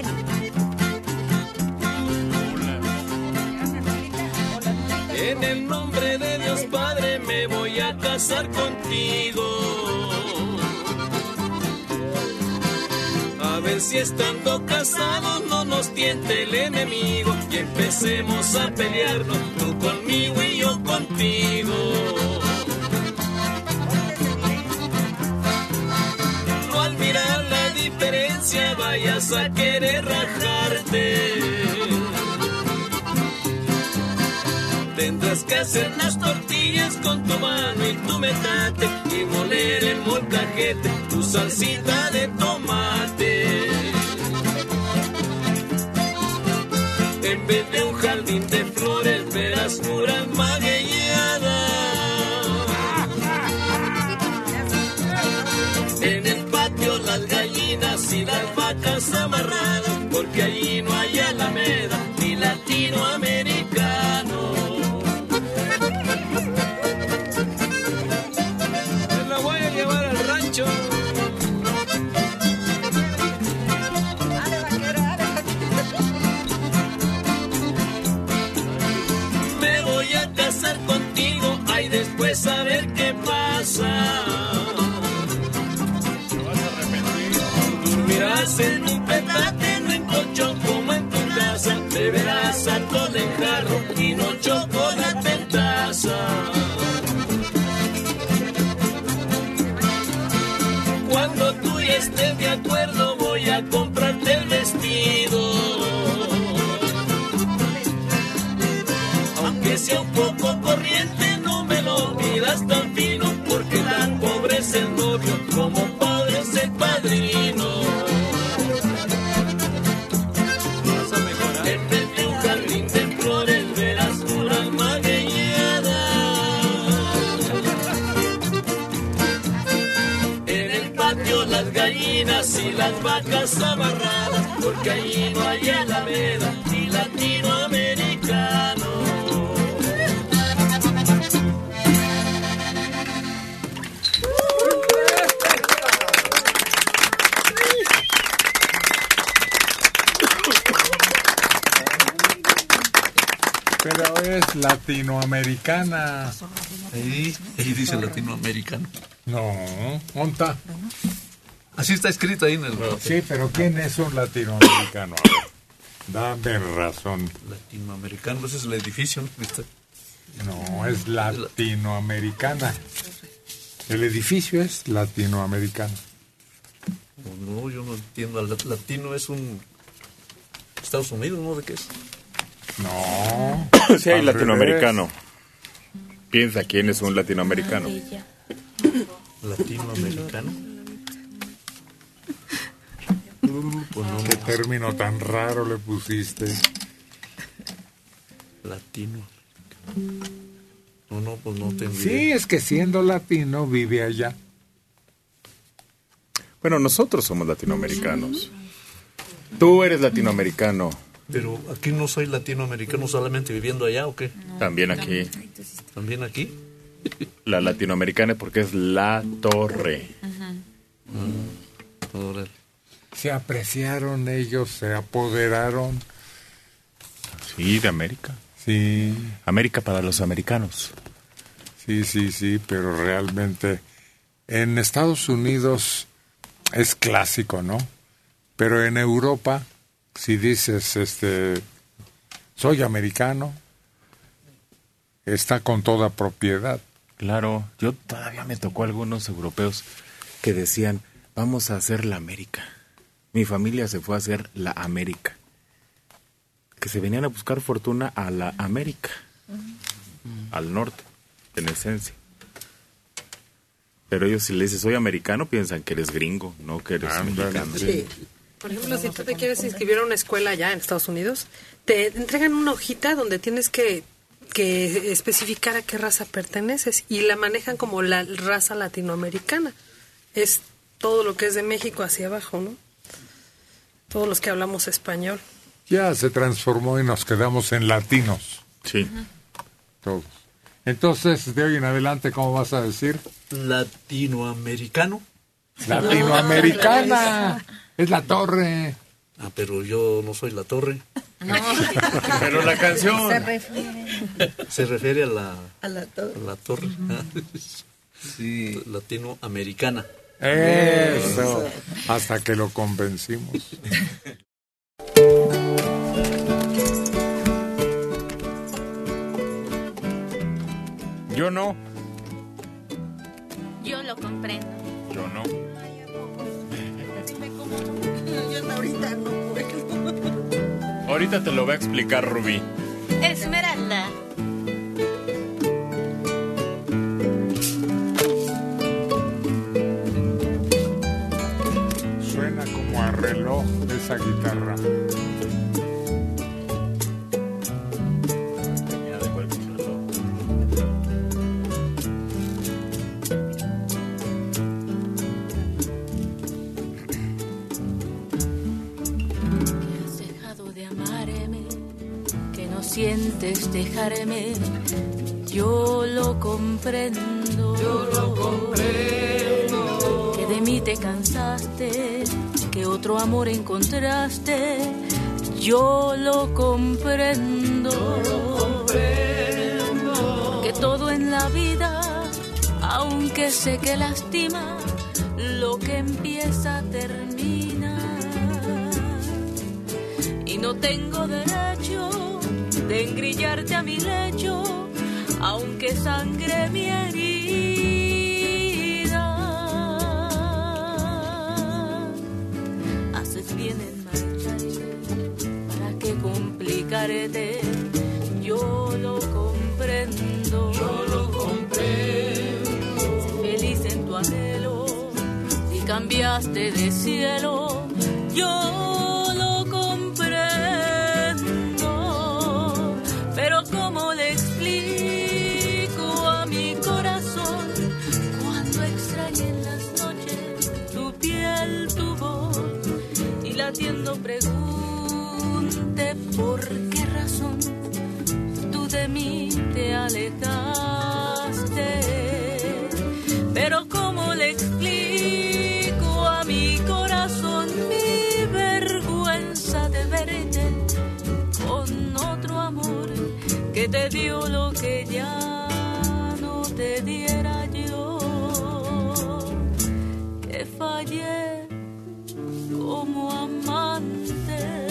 En el nombre de Dios Padre me voy a casar contigo. A ver si estando casados no nos tiente el enemigo y empecemos a pelearnos, tú conmigo y yo contigo. No al mirar la diferencia vayas a querer rajarte. Tendrás que hacer las tortillas con tu mano y tu metate y moler el molcajete, tu salsita de tomate. En vez de un jardín de flores verás puras maguelladas. En el patio las gallinas y las vacas amarradas, porque allí no hay alameda ni latinoamericano. Me voy a casar contigo, ay, después a ver qué pasa. Dormirás en un petate, no en colchón como en tu casa. Beberás alcohol en jarro y no chocolate en taza. Cuando tú y estés de acuerdo voy a comprarte el vestido. Aunque sea un poco corriente, no me lo pidas tan fino, porque tan pobre es el novio como pobre es el padrino. Vas a mejorar. En vez de un jardín de flores verás puras maguelladas. En el patio las gallinas y las vacas amarradas, porque allí no hay alameda ni latinoamericano. Pero es latinoamericana. Ahí dice latinoamericano. No, ¿onta? Así está escrito ahí en el... Sí, pero ¿quién es un latinoamericano? A ver, dame razón. Latinoamericano, ese es el edificio, ¿no? ¿Viste? No, es latinoamericana. El edificio es latinoamericano. No, yo no entiendo. Latino es un... Estados Unidos, ¿no? ¿De qué es? No. Sí hay latinoamericano. Piensa quién es un latinoamericano. ¿Latinoamericano? Pues no, ¿qué término tan raro le pusiste? Latino. No, pues no te Sí, es que siendo latino vive allá. Bueno, nosotros somos latinoamericanos. Tú eres latinoamericano. Pero aquí no soy latinoamericano solamente viviendo allá, ¿o qué? También aquí. ¿También aquí? La latinoamericana porque es La Torre. Se apreciaron ellos, se apoderaron. Sí, de América. Sí. América para los americanos. Sí, pero realmente en Estados Unidos es clásico, ¿no? Pero en Europa, si dices, soy americano, está con toda propiedad. Claro, yo todavía me tocó algunos europeos que decían, vamos a hacer la América. Mi familia se fue a hacer la América. Que se venían a buscar fortuna a la América, al norte, en esencia. Pero ellos, si le dices soy americano, piensan que eres gringo, no que eres mexicano. Sí. Por ejemplo, si tú te quieres inscribir a una escuela allá en Estados Unidos, te entregan una hojita donde tienes que especificar a qué raza perteneces y la manejan como la raza latinoamericana. Es todo lo que es de México hacia abajo, ¿no? Todos los que hablamos español. Ya se transformó y nos quedamos en latinos. Sí. Todos. Entonces, de hoy en adelante, ¿cómo vas a decir? Latinoamericano. ¡Latinoamericana! Es la torre. Ah, pero yo no soy la torre. No. Pero la canción. Se refiere a la torre. A la torre. Sí. Latinoamericana. Eso. Hasta que lo convencimos. Yo no. Yo lo comprendo. Yo no. Yo ahorita no puedo. Ahorita te lo va a explicar Rubí. Esmeralda. Suena como a reloj de esa guitarra. Sientes dejarme, yo lo comprendo. Yo lo comprendo. Que de mí te cansaste, que otro amor encontraste, yo lo comprendo. Yo lo comprendo. Que todo en la vida, aunque sé que lastima, lo que empieza termina. Y no tengo derecho de engrillarte a mi lecho, aunque sangre mi herida. Haces bien en marcharte, ¿para qué complicarte? Yo lo comprendo. Yo lo comprendo. Sé feliz en tu anhelo, si cambiaste de cielo, yo pero ¿cómo le explico a mi corazón cuando extrañe en las noches tu piel, tu voz y latiendo pregunte por qué razón tú de mí te alejaste? Pero ¿cómo le explico a mi corazón mi vergüenza de verte con otro amor que te dio lo que ya no te diera yo? Que fallé como amante.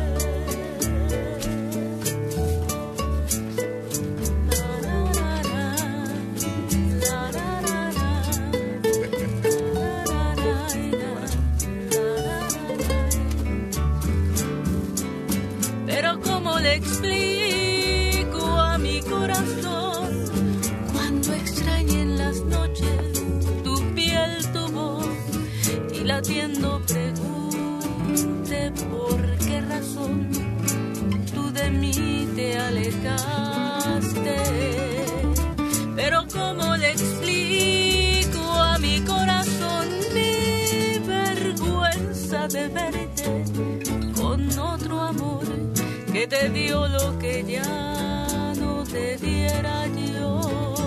Pero ¿cómo le explico a mi corazón cuando extrañe en las noches tu piel, tu voz y latiendo pregunte por qué razón tú de mí te alejaste? Pero ¿cómo le explico a mi corazón mi vergüenza de verte con otro amor que te dio lo que ya no te diera yo?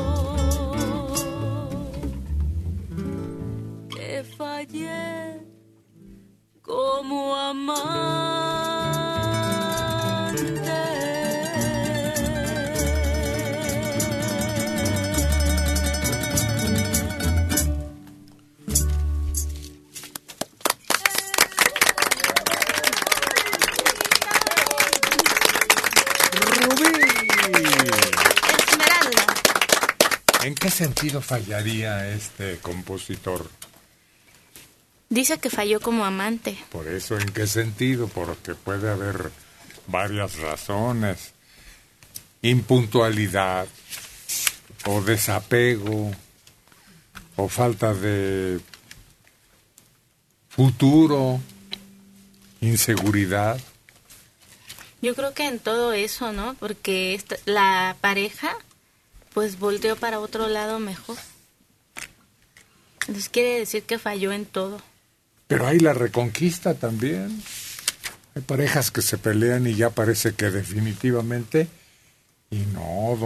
Que fallé como amante. qué sentido fallaría este compositor? Dice que falló como amante. Por eso, ¿en qué sentido? Porque puede haber varias razones. Impuntualidad, o desapego, o falta de futuro, inseguridad. Yo creo que en todo eso, ¿no? Porque la pareja, pues volteó para otro lado mejor. Entonces quiere decir que falló en todo. Pero hay la reconquista también. Hay parejas que se pelean y ya parece que definitivamente, y no,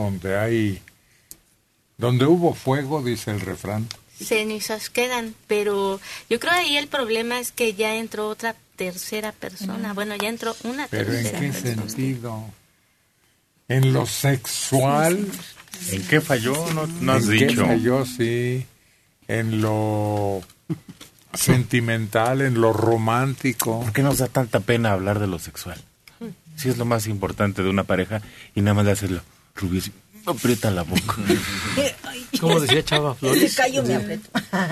donde hubo fuego, dice el refrán. Cenizas quedan, pero yo creo ahí el problema es que ya entró otra tercera persona. Bueno, ya entró una ¿Pero tercera en qué persona. sentido? ¿En lo sexual? ¿En qué falló? No has ¿En dicho. qué falló? Sí. En lo sentimental, en lo romántico. ¿Por qué nos da tanta pena hablar de lo sexual? Sí es lo más importante de una pareja y nada más le haces lo rubio, aprieta la boca. ¿Cómo decía Chava Flores? El callo me aprieto.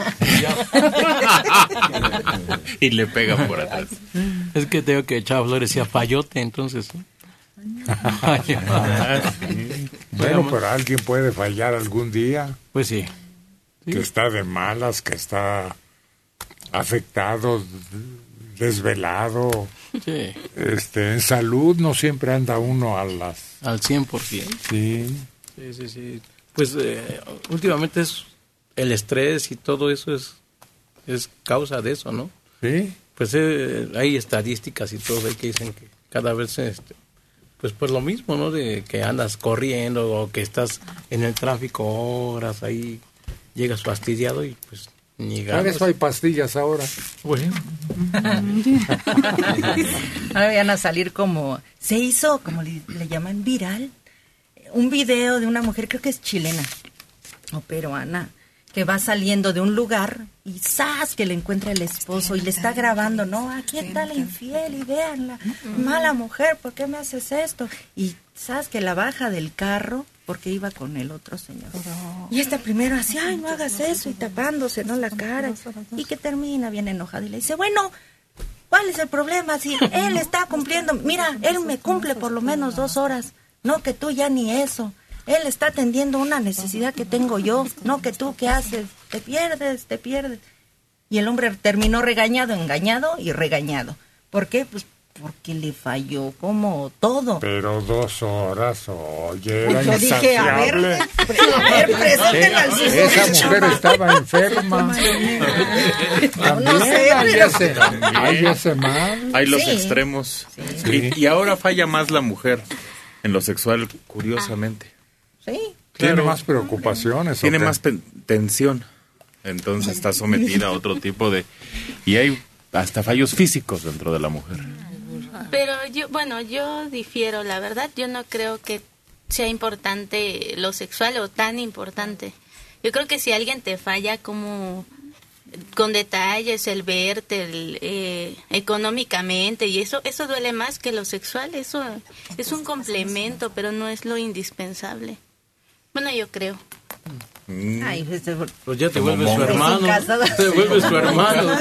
Y le pega por atrás. Es que tengo que Chava Flores decía fallote, entonces. ¿no? Bueno, pero alguien puede fallar algún día. Pues sí. Que está de malas, que está afectado, desvelado. Sí. En salud no siempre anda uno al 100%. Sí. Sí. Pues últimamente es el estrés y todo eso es causa de eso, ¿no? Sí. Pues hay estadísticas y todo ahí que dicen que cada vez pues lo mismo, ¿no? De que andas corriendo o que estás en el tráfico horas ahí, llegas fastidiado y pues ni ganas. Por eso hay pastillas ahora. Bueno. Ahora van a salir se hizo, como le llaman, viral, un video de una mujer, creo que es chilena o peruana, que va saliendo de un lugar y ¡zas! Que le encuentra el esposo y le está grabando, ¿no? Aquí está la infiel y véanla, mala mujer, ¿por qué me haces esto? Y ¡zas! Que la baja del carro porque iba con el otro señor. Y esta primero así, ay, no hagas eso, y tapándose, ¿no? La cara. Y que termina bien enojada y le dice, bueno, ¿cuál es el problema? Si él está cumpliendo, mira, él me cumple por lo menos 2 horas, no que tú ya ni eso. Él está atendiendo una necesidad que tengo yo, no que tú, ¿qué haces? Te pierdes. Y el hombre terminó regañado, engañado y regañado. ¿Por qué? Pues porque le falló como todo. Pero 2 horas, oye, era yo dije, a ver, preséntenla al señor. Esa mujer estaba enferma. No sé, hay ese mal. Hay los extremos. Sí. Y ahora falla más la mujer en lo sexual, curiosamente. Sí. Tiene más preocupaciones. Tiene más tensión. Entonces está sometida a otro tipo de... Y hay hasta fallos físicos dentro de la mujer. Pero yo difiero, la verdad, yo no creo que sea importante lo sexual o tan importante. Yo creo que si alguien te falla como con detalles, el verte, económicamente y eso duele más que lo sexual, eso es un complemento, pero no es lo indispensable. Bueno, yo creo. Ay, pues ya te vuelves su hermano. Te vuelves su hermano.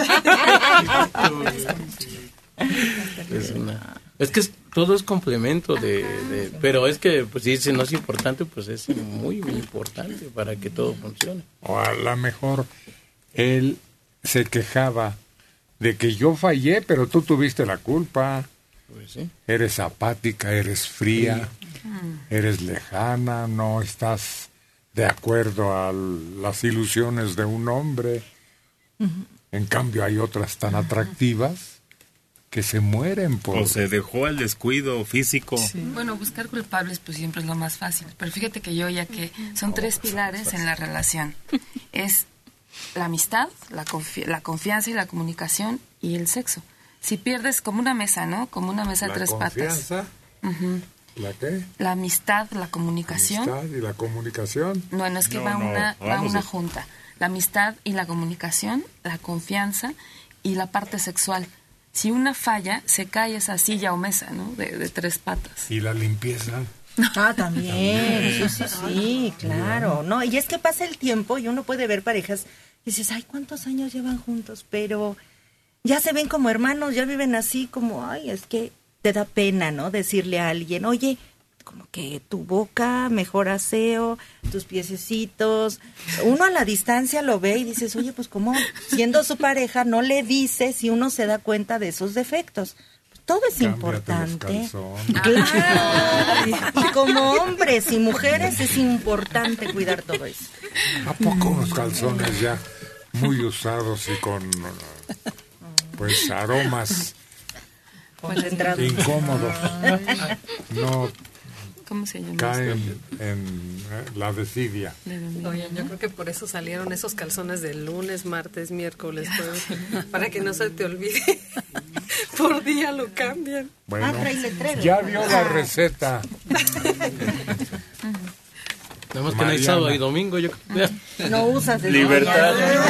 Es que todo es complemento pero es que pues si no es importante, pues es muy importante para que todo funcione. O a lo mejor él se quejaba de que yo fallé, pero tú tuviste la culpa. Pues sí. Eres apática, eres fría, eres lejana, no estás de acuerdo a las ilusiones de un hombre. En cambio hay otras tan atractivas que se mueren por... O se dejó al descuido físico. Sí. Bueno, buscar culpables pues siempre es lo más fácil. Pero fíjate que ya que son 3 pilares en la relación. Es la amistad, la confianza y la comunicación y el sexo. Si pierdes como una mesa, ¿no? Como una mesa de 3 patas. ¿La confianza? ¿La qué? La amistad, la comunicación. ¿La amistad y la comunicación? No es que va una junta. La amistad y la comunicación, la confianza y la parte sexual. Si una falla, se cae esa silla o mesa, ¿no? De 3 patas. ¿Y la limpieza? Ah, también. Sí, claro. No, y es que pasa el tiempo y uno puede ver parejas y dices, ay, ¿cuántos años llevan juntos? Pero ya se ven como hermanos, ya viven así como, ay, es que te da pena, ¿no? Decirle a alguien, oye, como que tu boca, mejor aseo, tus piececitos. Uno a la distancia lo ve y dices, oye, pues como siendo su pareja no le dices si uno se da cuenta de esos defectos. Todo es importante. Claro. Y como hombres y mujeres es importante cuidar todo eso. ¿A poco unos calzones ya muy usados y con pues aromas incómodos no ¿cómo se llama? caen en la desidia? Oye, yo creo que por eso salieron esos calzones de lunes, martes, miércoles, jueves, para que no se te olvide. Por día lo cambian. Bueno, ya vio la receta. Nada más que no hay sábado y domingo. Yo... No usas de libertad.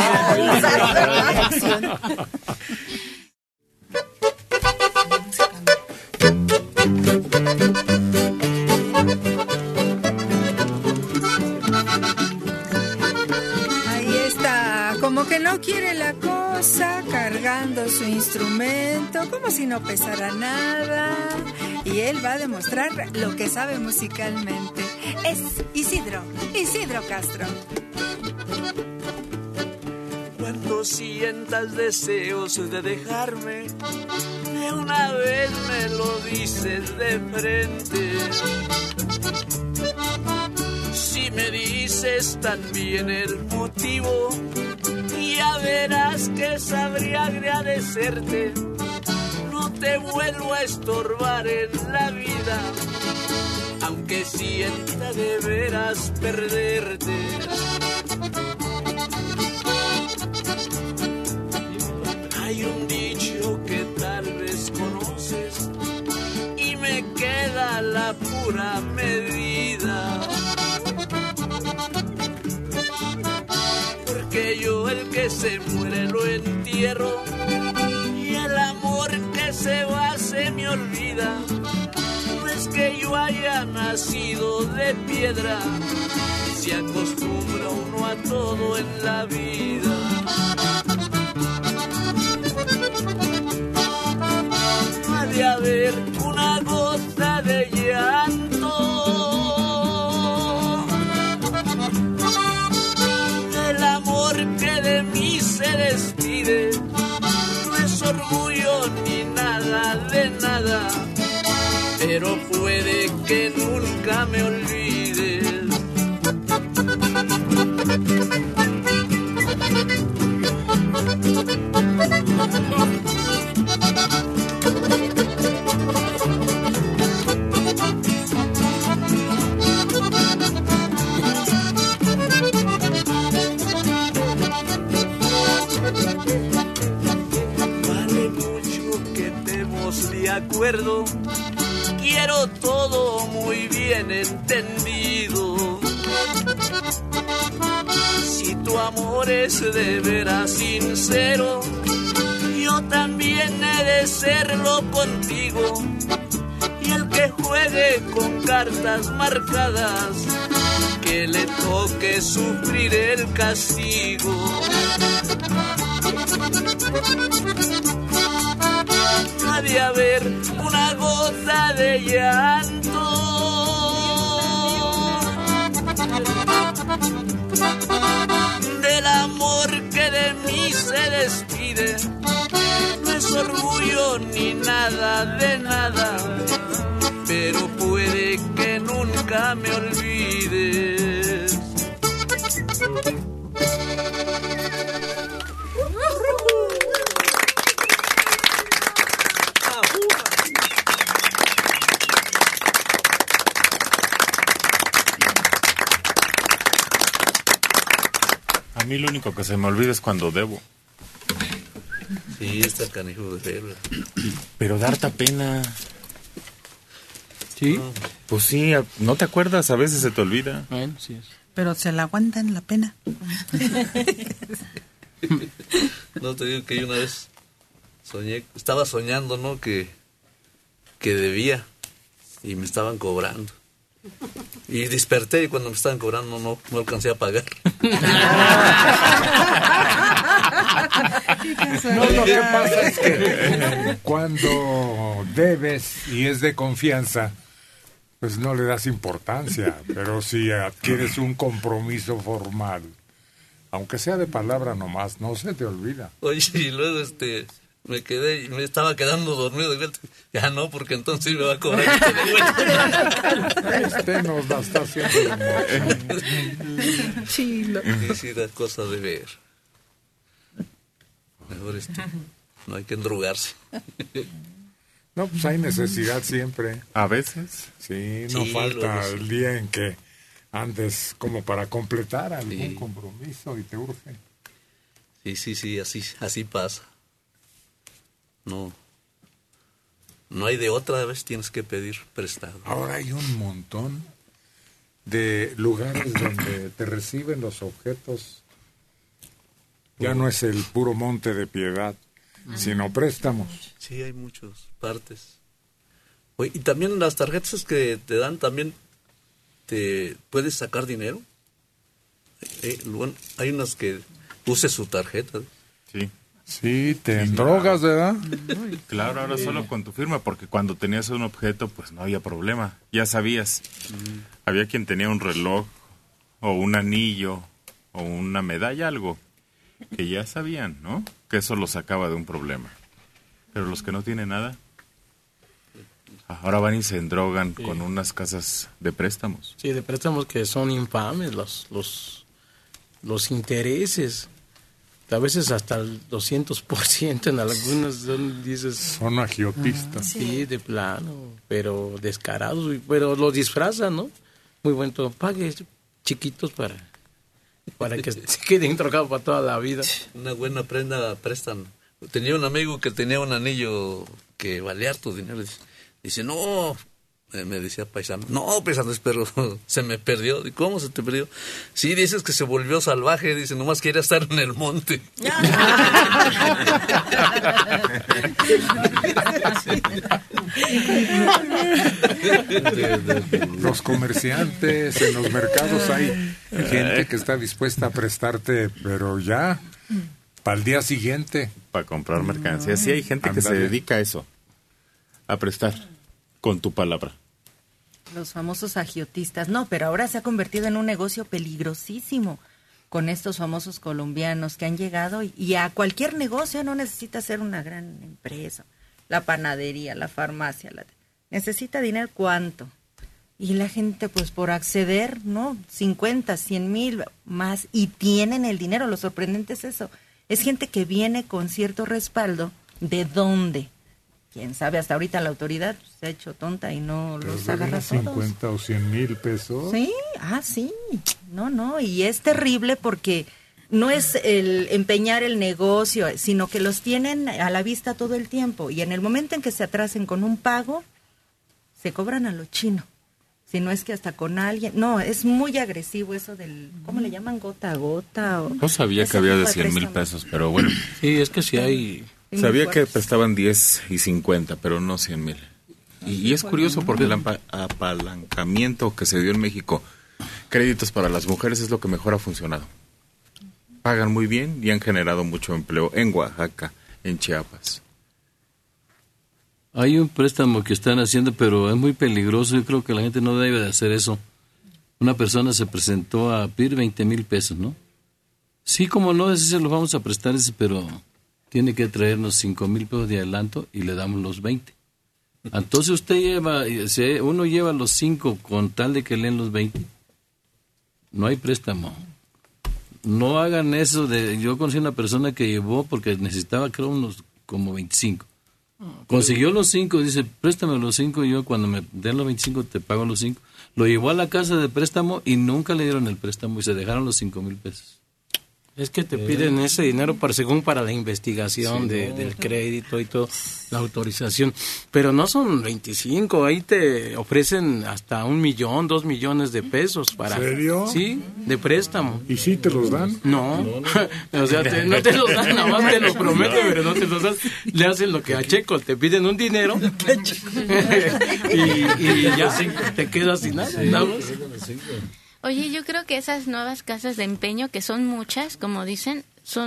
Ahí está, como que no quiere la cosa, cargando su instrumento, como si no pesara nada. Y él va a demostrar lo que sabe musicalmente. Es Isidro Castro. Cuando sientas deseos de dejarme, de una vez me lo dices de frente. Si me dices también el motivo, ya verás que sabría agradecerte. No te vuelvo a estorbar en la vida, aunque sienta de veras perderte. Hay un dicho que tal vez conoces y me queda la pura medida. Porque yo el que se muere lo entierro y el amor que se va se me olvida. No es que yo haya nacido de piedra, se acostumbra uno a todo en la vida. No ha de haber una gota de llanto del amor que de mí se despide. No es orgullo ni nada de nada, pero puede que nunca me olvides. Vale mucho que estemos de acuerdo, quiero todo muy bien entendido. Si tu amor es de veras sincero, yo también he de serlo contigo. Y el que juegue con cartas marcadas, que le toque sufrir el castigo. No ha de haber una gota de llanto del amor que de mí se despide. No es orgullo ni nada de nada, pero puede que nunca me olvides. A mí lo único que se me olvida es cuando debo. Sí, está canijo de verla. Pero da harta pena. ¿Sí? Pues sí, ¿no te acuerdas? A veces se te olvida. Bueno, sí es. Pero se la aguantan la pena. No, te digo que yo una vez estaba soñando, ¿no? Que debía y me estaban cobrando. Y desperté y cuando me estaban cobrando no alcancé a pagar. No, lo que pasa es que cuando debes y es de confianza, pues no le das importancia, pero si adquieres un compromiso formal, aunque sea de palabra nomás, no se te olvida. Oye, y luego me estaba quedando dormido, ya no, porque entonces me va a cobrar nos la está haciendo chilo. Sí, da cosa de ver. Mejor no hay que endrugarse. No, pues hay necesidad siempre. A veces. Sí, no falta el día en que andes como para completar algún compromiso y te urge. Sí, así pasa. No hay de otra vez, tienes que pedir prestado. Ahora hay un montón de lugares donde te reciben los objetos. Ya no es el puro Monte de Piedad, sino préstamos. Sí, hay muchas partes. Oye, y también las tarjetas que te dan, también te puedes sacar dinero. Bueno, hay unas que uses su tarjeta. Sí. Sí, te endrogas, ¿verdad? Claro, ahora solo con tu firma, porque cuando tenías un objeto, pues no había problema. Ya sabías. Había quien tenía un reloj, o un anillo, o una medalla, algo, que ya sabían, ¿no? Que eso lo sacaba de un problema. Pero los que no tienen nada, ahora van y se endrogan con unas casas de préstamos. Sí, de préstamos que son infames, los intereses. A veces hasta el 200% en algunos dices... Son agiotistas. Sí, de plano, pero descarados, pero los disfrazan, ¿no? Muy bueno, pague chiquitos para que se queden trocados para toda la vida. Una buena prenda prestan. Tenía un amigo que tenía un anillo que valía harto dinero. Dice, no... Me decía paisano, no, paisano, pero se me perdió. ¿Cómo se te perdió? Sí, dices que se volvió salvaje, dice, nomás quería estar en el monte. Los comerciantes en los mercados hay gente que está dispuesta a prestarte, pero ya para el día siguiente. Para comprar mercancías. Sí, hay gente que se dedica a eso, a prestar con tu palabra. Los famosos agiotistas. No, pero ahora se ha convertido en un negocio peligrosísimo con estos famosos colombianos que han llegado y a cualquier negocio no necesita ser una gran empresa. La panadería, la farmacia, necesita dinero, ¿cuánto? Y la gente, pues por acceder, ¿no? 50, 100 mil más y tienen el dinero. Lo sorprendente es eso. Es gente que viene con cierto respaldo. ¿De dónde? Quién sabe, hasta ahorita la autoridad se ha hecho tonta y no los agarra todos. 50 o 100 mil pesos. Sí, sí. No, y es terrible porque no es el empeñar el negocio, sino que los tienen a la vista todo el tiempo y en el momento en que se atrasen con un pago, se cobran a lo chino. Si no es que hasta con alguien. No, es muy agresivo eso del, ¿cómo le llaman? Gota a gota. No sabía que había de 100 mil pesos, pero bueno. Sí, es que sí hay... Sabía que prestaban 10 y 50, pero no 100 mil. Y es curioso porque el apalancamiento que se dio en México, créditos para las mujeres, es lo que mejor ha funcionado. Pagan muy bien y han generado mucho empleo en Oaxaca, en Chiapas. Hay un préstamo que están haciendo, pero es muy peligroso. Yo creo que la gente no debe de hacer eso. Una persona se presentó a pedir 20 mil pesos, ¿no? Sí, como no, ese se los vamos a prestar, pero... tiene que traernos 5 mil pesos de adelanto y le damos los 20. Entonces usted uno lleva los 5 con tal de que leen los 20. No hay préstamo. No hagan eso yo conocí una persona que llevó porque necesitaba creo unos como 25. Consiguió los 5, dice, préstame los 5 y yo cuando me den los 25 te pago los 5. Lo llevó a la casa de préstamo y nunca le dieron el préstamo y se dejaron los 5 mil pesos. Es que te piden ese dinero según para la investigación del crédito y todo, la autorización. Pero no son 25, ahí te ofrecen hasta 1 millón, 2 millones de pesos para... ¿En serio? Sí, de préstamo. ¿Y sí te los dan? No, o sea, no te los dan, nada más te lo prometen, pero no te los dan. Le hacen lo que a Checo, te piden un dinero y ya te quedas sin nada. Oye, yo creo que esas nuevas casas de empeño, que son muchas, como dicen,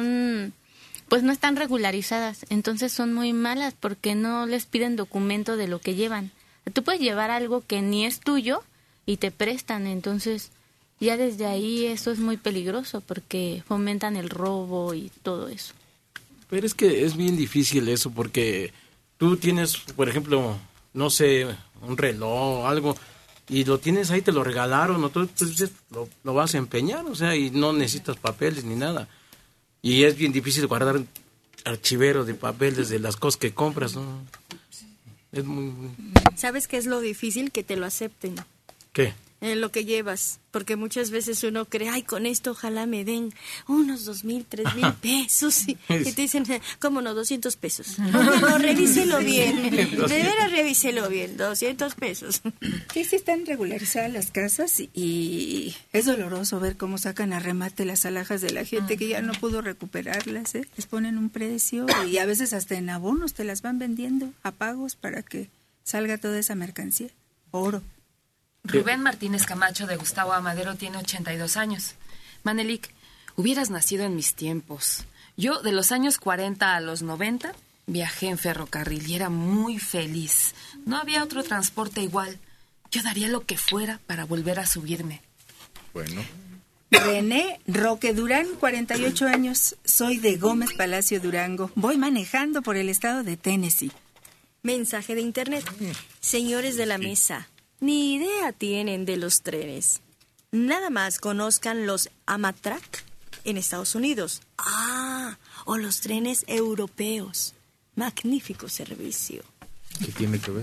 pues no están regularizadas, entonces son muy malas porque no les piden documento de lo que llevan. Tú puedes llevar algo que ni es tuyo y te prestan, entonces ya desde ahí eso es muy peligroso porque fomentan el robo y todo eso. Pero es que es bien difícil eso porque tú tienes, por ejemplo, no sé, un reloj o algo... y lo tienes ahí, te lo regalaron, o tú pues, lo vas a empeñar, o sea, y no necesitas papeles ni nada. Y es bien difícil guardar archivero de papeles de las cosas que compras, ¿no? Es muy... ¿Sabes qué es lo difícil? Que te lo acepten. ¿Qué? Lo que llevas, porque muchas veces uno cree, ay, con esto ojalá me den unos 2,000, 3,000 pesos, y te dicen, ¿cómo no? 200 pesos. No, revíselo bien, de veras revíselo bien, 200 pesos. Sí, están regularizadas las casas y es doloroso ver cómo sacan a remate las alhajas de la gente que ya no pudo recuperarlas, ¿eh? Les ponen un precio y a veces hasta en abonos te las van vendiendo a pagos para que salga toda esa mercancía. Oro. Rubén Martínez Camacho de Gustavo Amadero tiene 82 años. Manelik, hubieras nacido en mis tiempos. Yo, de los años 40 a los 90, viajé en ferrocarril y era muy feliz. No había otro transporte igual. Yo daría lo que fuera para volver a subirme. Bueno. René Roque Durán, 48 años. Soy de Gómez Palacio, Durango. Voy manejando por el estado de Tennessee. Mensaje de internet. Señores de la mesa, ni idea tienen de los trenes. Nada más conozcan los Amtrak en Estados Unidos. O los trenes europeos. Magnífico servicio. ¿Qué tiene que ver?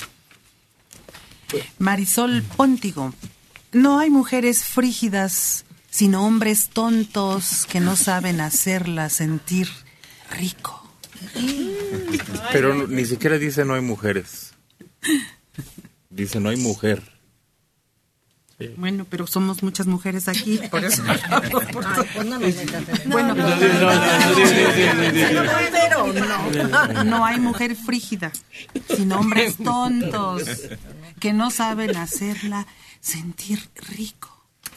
Marisol Póntigo. No hay mujeres frígidas, sino hombres tontos que no saben hacerla sentir rico. Pero ni siquiera dice no hay mujeres. Dice no hay mujer. Sí. Bueno, pero somos muchas mujeres aquí, por eso. Bueno, no hay mujer frígida, sino hombres tontos que no saben hacerla sentir rico.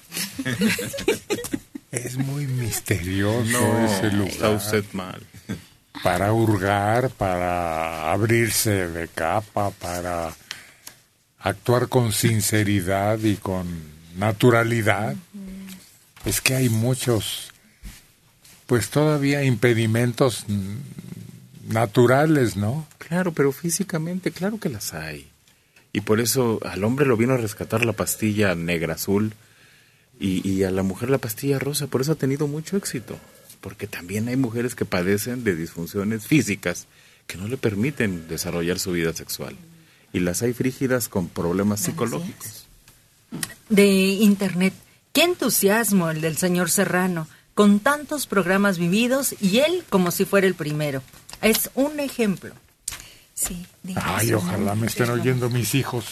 Es muy misterioso ese lugar. Está usted mal. Para hurgar, para abrirse de capa, para actuar con sinceridad y con naturalidad. Es que hay muchos, pues todavía impedimentos naturales, ¿no? Claro, pero físicamente, claro que las hay. Y por eso al hombre lo vino a rescatar la pastilla negra azul y a la mujer la pastilla rosa. Por eso ha tenido mucho éxito. Porque también hay mujeres que padecen de disfunciones físicas que no le permiten desarrollar su vida sexual. Y las hay frígidas con problemas psicológicos. De internet, qué entusiasmo el del señor Serrano, con tantos programas vividos y él como si fuera el primero. Es un ejemplo. Sí. Ay, ojalá me estén oyendo mis hijos.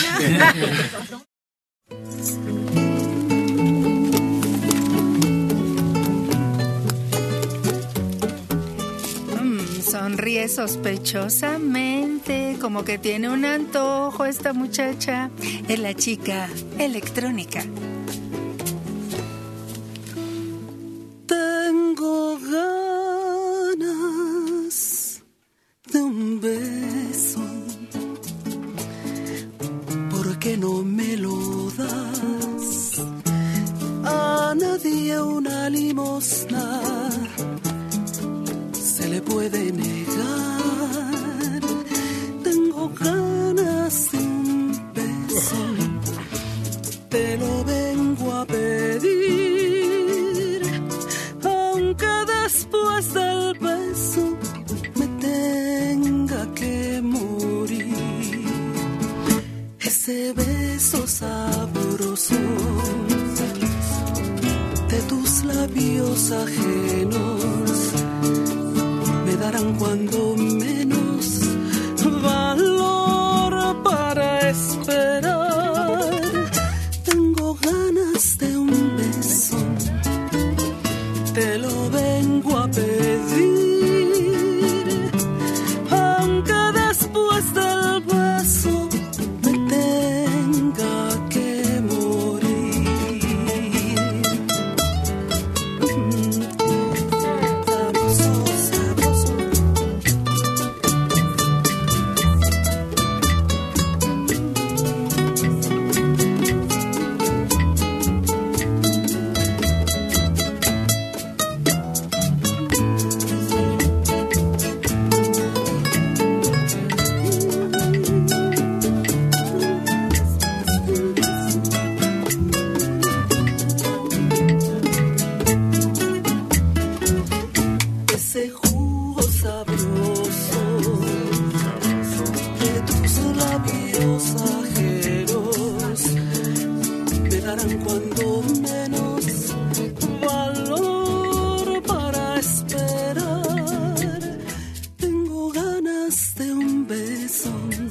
Sonríe sospechosamente, como que tiene un antojo esta muchacha. Es la chica electrónica. Tengo ganas de un beso. ¿Por qué no me lo das? A nadie una limosna se le puede negar. Tengo ganas de un beso, te lo vengo a pedir, aunque después del beso me tenga que morir. Ese beso sabroso de tus labios ajenos me darán cuando menos valor para esperar. Tengo ganas de un beso, te lo vengo a pedir, aunque después del beso me tenga que morir. Sabroso, sabroso. Ese jugo sabroso de tus labios ajeros me darán cuando menos valor para esperar. Tengo ganas de un beso,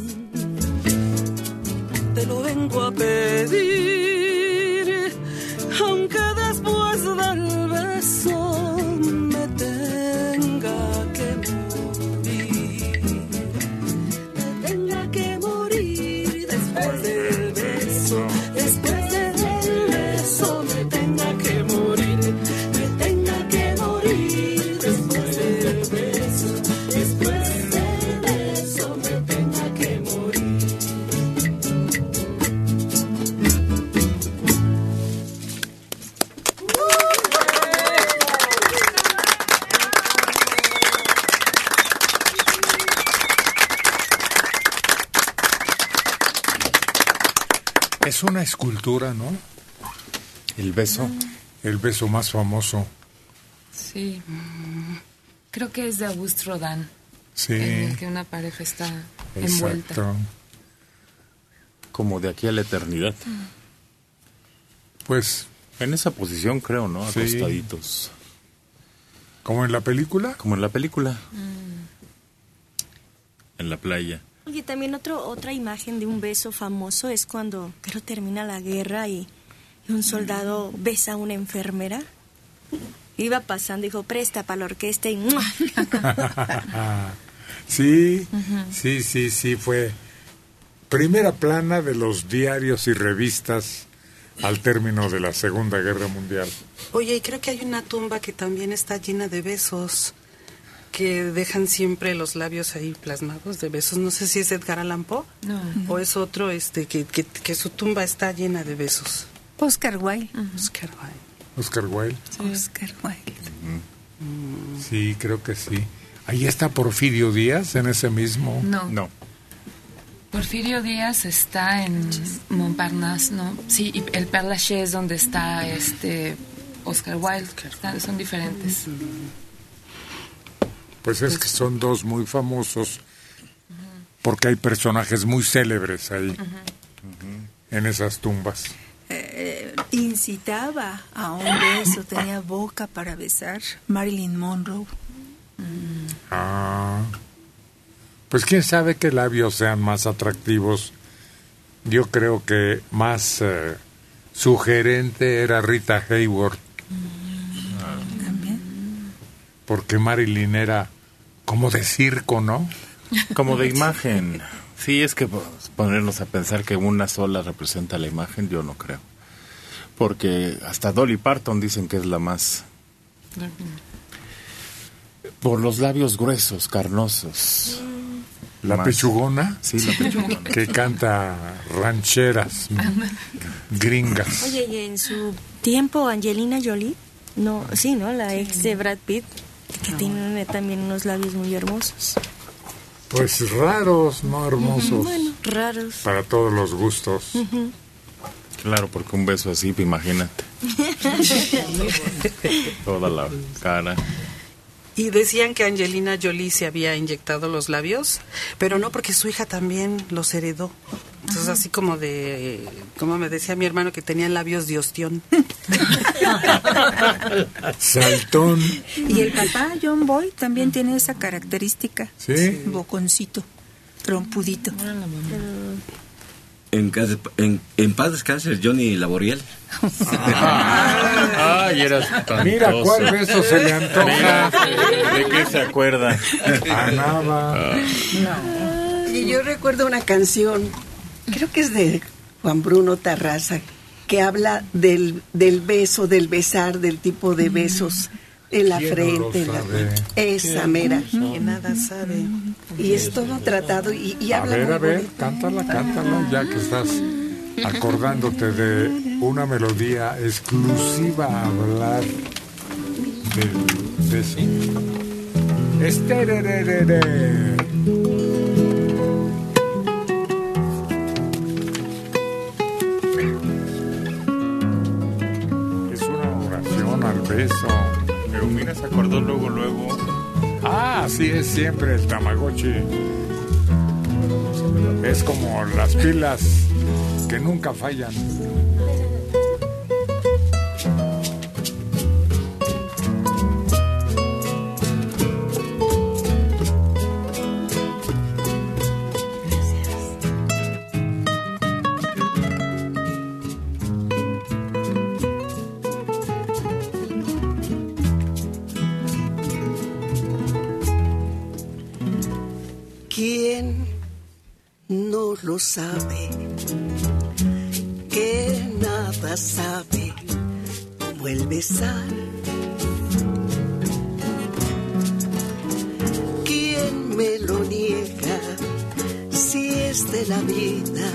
te lo vengo a pedir, aunque después del beso me tenga que morir. Me tenga que morir después del beso, después del beso me tenga que morir. Me tenga que morir después del beso, después del beso me tenga que morir. Es una escultura, ¿no? El beso. El beso más famoso. Sí. Creo que es de Auguste Rodin. Sí. En el que una pareja está envuelta. Exacto. Como de aquí a la eternidad. Pues en esa posición creo, ¿no? Sí. Acostaditos. ¿Como en la película? Como en la película. En la playa. Oye, también otra imagen de un beso famoso es cuando pero termina la guerra y un soldado besa a una enfermera. Iba pasando, dijo, presta para la orquesta y ¡mua! Sí, sí, fue primera plana de los diarios y revistas al término de la Segunda Guerra Mundial. Oye, y creo que hay una tumba que también está llena de besos, que dejan siempre los labios ahí plasmados de besos. No sé si es Edgar Allan Poe o es otro que su tumba está llena de besos. Oscar Wilde. Oscar Wilde. Oscar Wilde. Sí. Oscar Wilde. Sí, creo que sí. Ahí está Porfirio Díaz en ese mismo. No. Porfirio Díaz está en Montparnasse, ¿no? Sí, y el Père Lachaise es donde está Oscar Wilde. Son diferentes. Pues es que son dos muy famosos porque hay personajes muy célebres ahí en esas tumbas. Incitaba a un beso, tenía boca para besar. Marilyn Monroe. Pues quién sabe qué labios sean más atractivos. Yo creo que más sugerente era Rita Hayworth. También. Porque Marilyn era como de circo, ¿no? Como de imagen. Sí, es que ponernos a pensar que una sola representa la imagen, yo no creo. Porque hasta Dolly Parton dicen que es la más... Por los labios gruesos, carnosos. ¿La pechugona? Sí, la pechugona. Que canta rancheras gringas. Oye, y en su tiempo Angelina Jolie, no, la ex de Brad Pitt, que tiene también unos labios muy hermosos. Pues raros, no hermosos. Bueno, raros. Para todos los gustos. Claro, porque un beso así, imagínate. Toda la cara. Y decían que Angelina Jolie se había inyectado los labios, pero no, porque su hija también los heredó. Entonces, así como me decía mi hermano, que tenían labios de ostión. Saltón. Y el papá, John Boy, también tiene esa característica. ¿Sí? Boconcito, trompudito. En paz descanse el Johnny Laboriel. Ay, eras espantoso. Mira cuál beso se le antoja. ¿De qué se acuerda? Nada. Y yo recuerdo una canción, creo que es de Juan Bruno Tarraza, que habla del beso, del besar, del tipo de besos en la frente. Esa mera. Que nada sabe. Y es todo tratado y habla A ver, cántala, ya que estás acordándote de una melodía exclusiva a hablar del beso. Es una oración al beso. Pero mira, se acordó luego. Así es siempre el Tamagotchi. Es como las pilas que nunca fallan. ¿Quién no lo sabe? Que nada sabe como el besar. ¿Quién me lo niega si es de la vida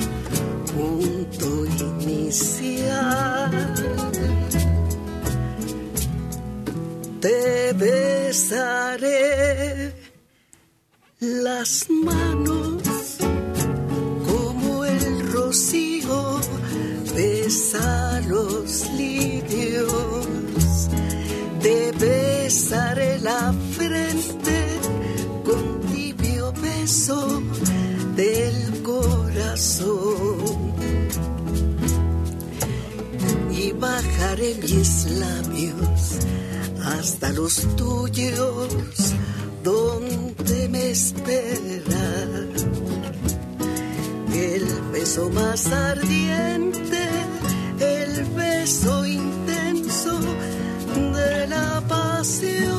punto inicial? Te besaré las manos como el rocío besa los lirios. Te besaré la frente con tibio beso del corazón y bajaré mis labios hasta los tuyos, donde me espera el beso más ardiente, el beso intenso de la pasión.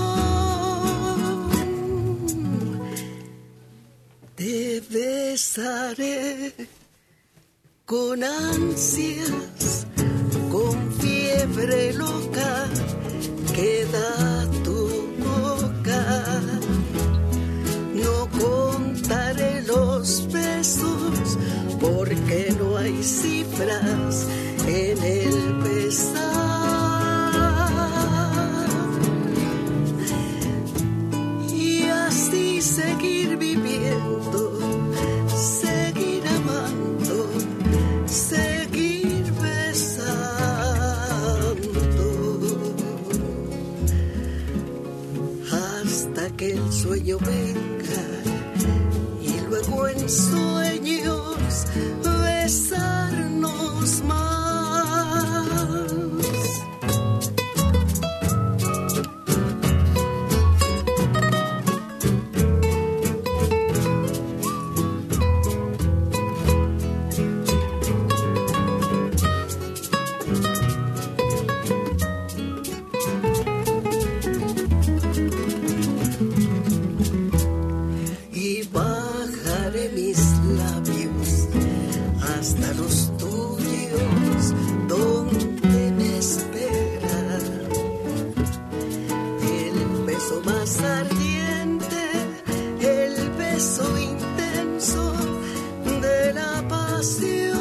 Te besaré con ansias, con fiebre loca que da tu boca. No contaré los besos porque no hay cifras en el besar. Y así seguir viviendo, seguir amando, seguir besando, hasta que el sueño venga y luego en sueños besarnos más. Y bajaré mis labios hasta los tuyos, donde me espera el beso más ardiente, el beso intenso de la pasión.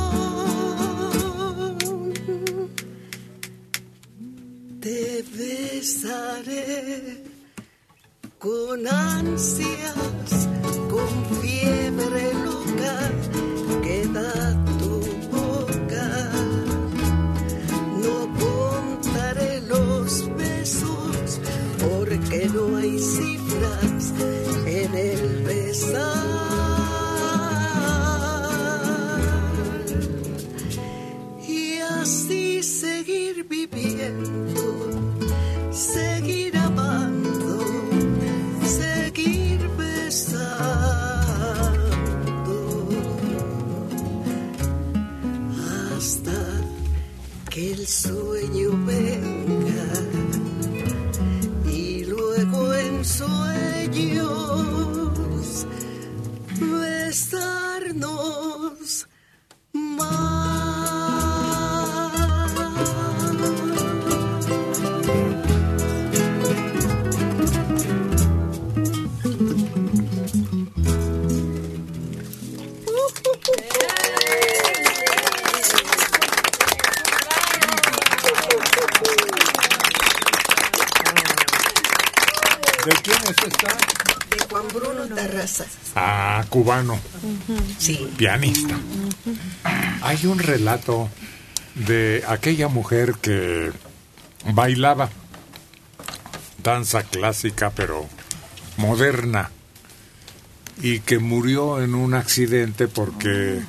Te besaré con ansias, con fiebre loca que da tu boca. No contaré los besos porque no hay cifras en el besar. sueños, besarnos más. ¿De quién es esta? De Juan Bruno Tarrazas. Ah, cubano. Sí. Pianista. Hay un relato de aquella mujer que bailaba danza clásica pero moderna y que murió en un accidente porque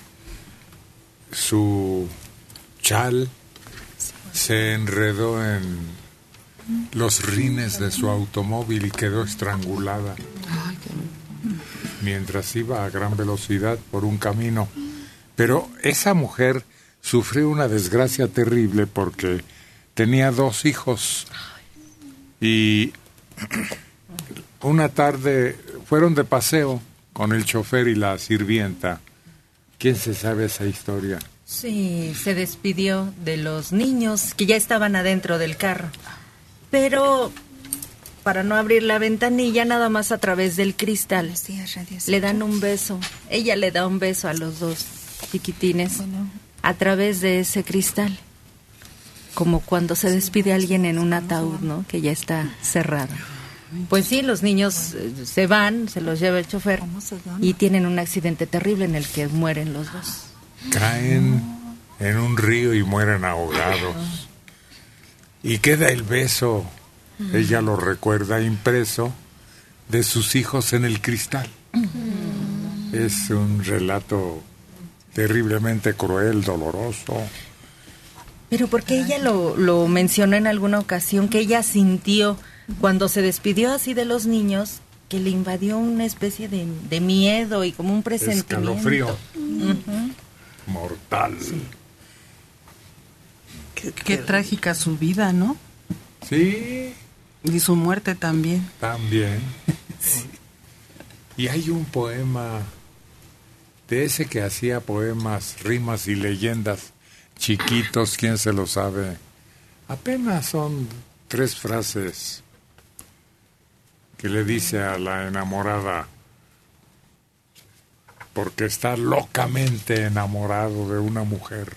su chal se enredó en los rines de su automóvil y quedó estrangulada mientras iba a gran velocidad por un camino. Pero esa mujer sufrió una desgracia terrible porque tenía 2 hijos y una tarde fueron de paseo con el chofer y la sirvienta. ¿Quién se sabe esa historia? Sí, se despidió de los niños que ya estaban adentro del carro. Pero para no abrir la ventanilla, nada más a través del cristal, le dan un beso. Ella le da un beso a los 2 chiquitines a través de ese cristal. Como cuando se despide alguien en un ataúd, ¿no? Que ya está cerrado. Pues sí, los niños se van, se los lleva el chofer y tienen un accidente terrible en el que mueren los 2. Caen en un río y mueren ahogados. Y queda el beso, ella lo recuerda impreso, de sus hijos en el cristal. Es un relato terriblemente cruel, doloroso. Pero porque ella lo mencionó en alguna ocasión, que ella sintió cuando se despidió así de los niños, que le invadió una especie de miedo y como un presentimiento. Escalofrío. Mortal. Sí. Qué trágica su vida, ¿no? Sí. Y su muerte también. También. Sí. Y hay un poema de ese que hacía poemas, rimas y leyendas chiquitos, ¿quién se lo sabe? Apenas son 3 frases que le dice a la enamorada porque está locamente enamorado de una mujer.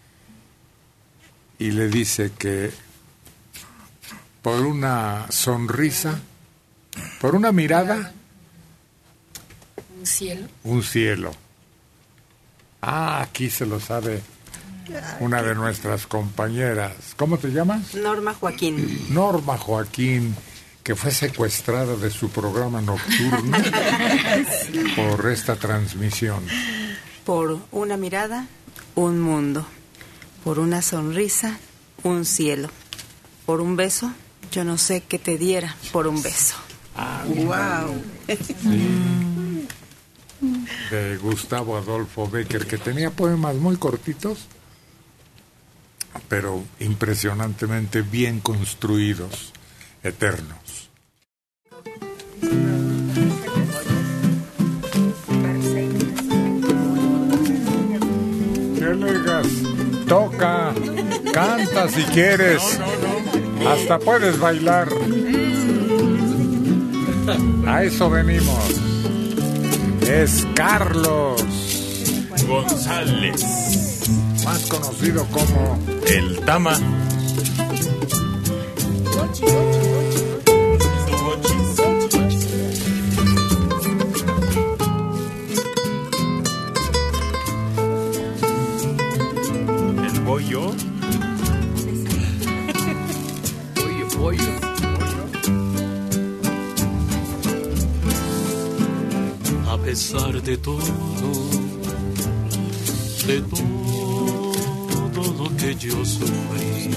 Y le dice que por una sonrisa, por una mirada, un cielo. Ah, aquí se lo sabe una de nuestras compañeras. ¿Cómo te llamas? Norma Joaquín. Norma Joaquín, que fue secuestrada de su programa nocturno por esta transmisión. Por una mirada, un mundo. Por una sonrisa, un cielo. Por un beso, yo no sé qué te diera por un beso. Ah, wow. Sí. De Gustavo Adolfo Bécquer, que tenía poemas muy cortitos, pero impresionantemente bien construidos, eternos. ¿Qué alegas? Toca, canta si quieres, hasta puedes bailar. A eso venimos. Es Carlos González, más conocido como el Tama. El bollo. Bollo. A pesar de todo lo que yo sufrí,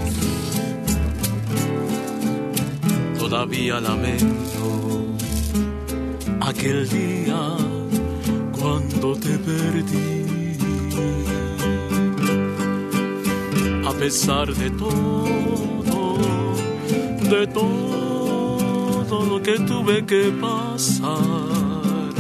todavía lamento aquel día cuando te perdí. A pesar de todo todo lo que tuve que pasar.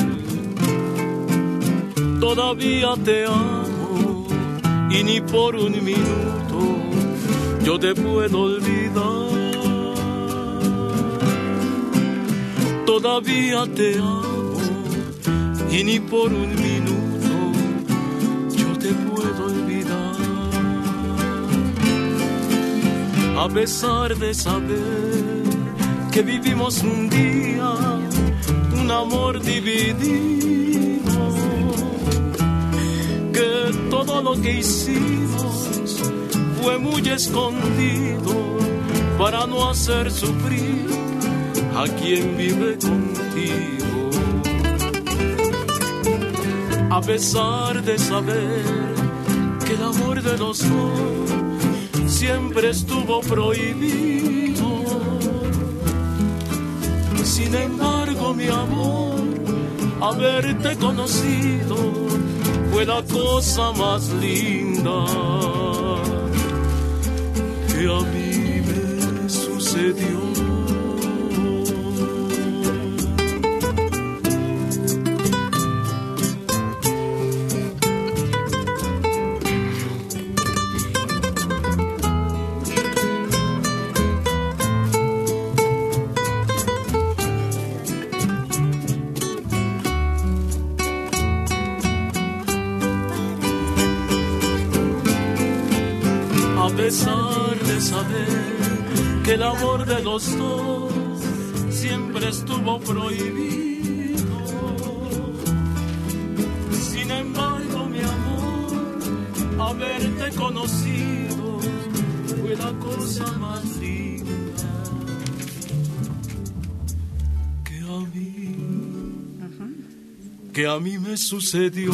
Todavía te amo y ni por un minuto yo te puedo olvidar. Todavía te amo y ni por un minuto yo te puedo olvidar. A pesar de saber que vivimos un día, un amor dividido, que todo lo que hicimos fue muy escondido para no hacer sufrir a quien vive contigo. A pesar de saber que el amor de los dos siempre estuvo prohibido, sin embargo, mi amor, haberte conocido fue la cosa más linda que a mí me sucedió. A pesar de saber que el amor de los dos siempre estuvo prohibido, sin embargo, mi amor, haberte conocido fue la cosa más linda que a mí me sucedió.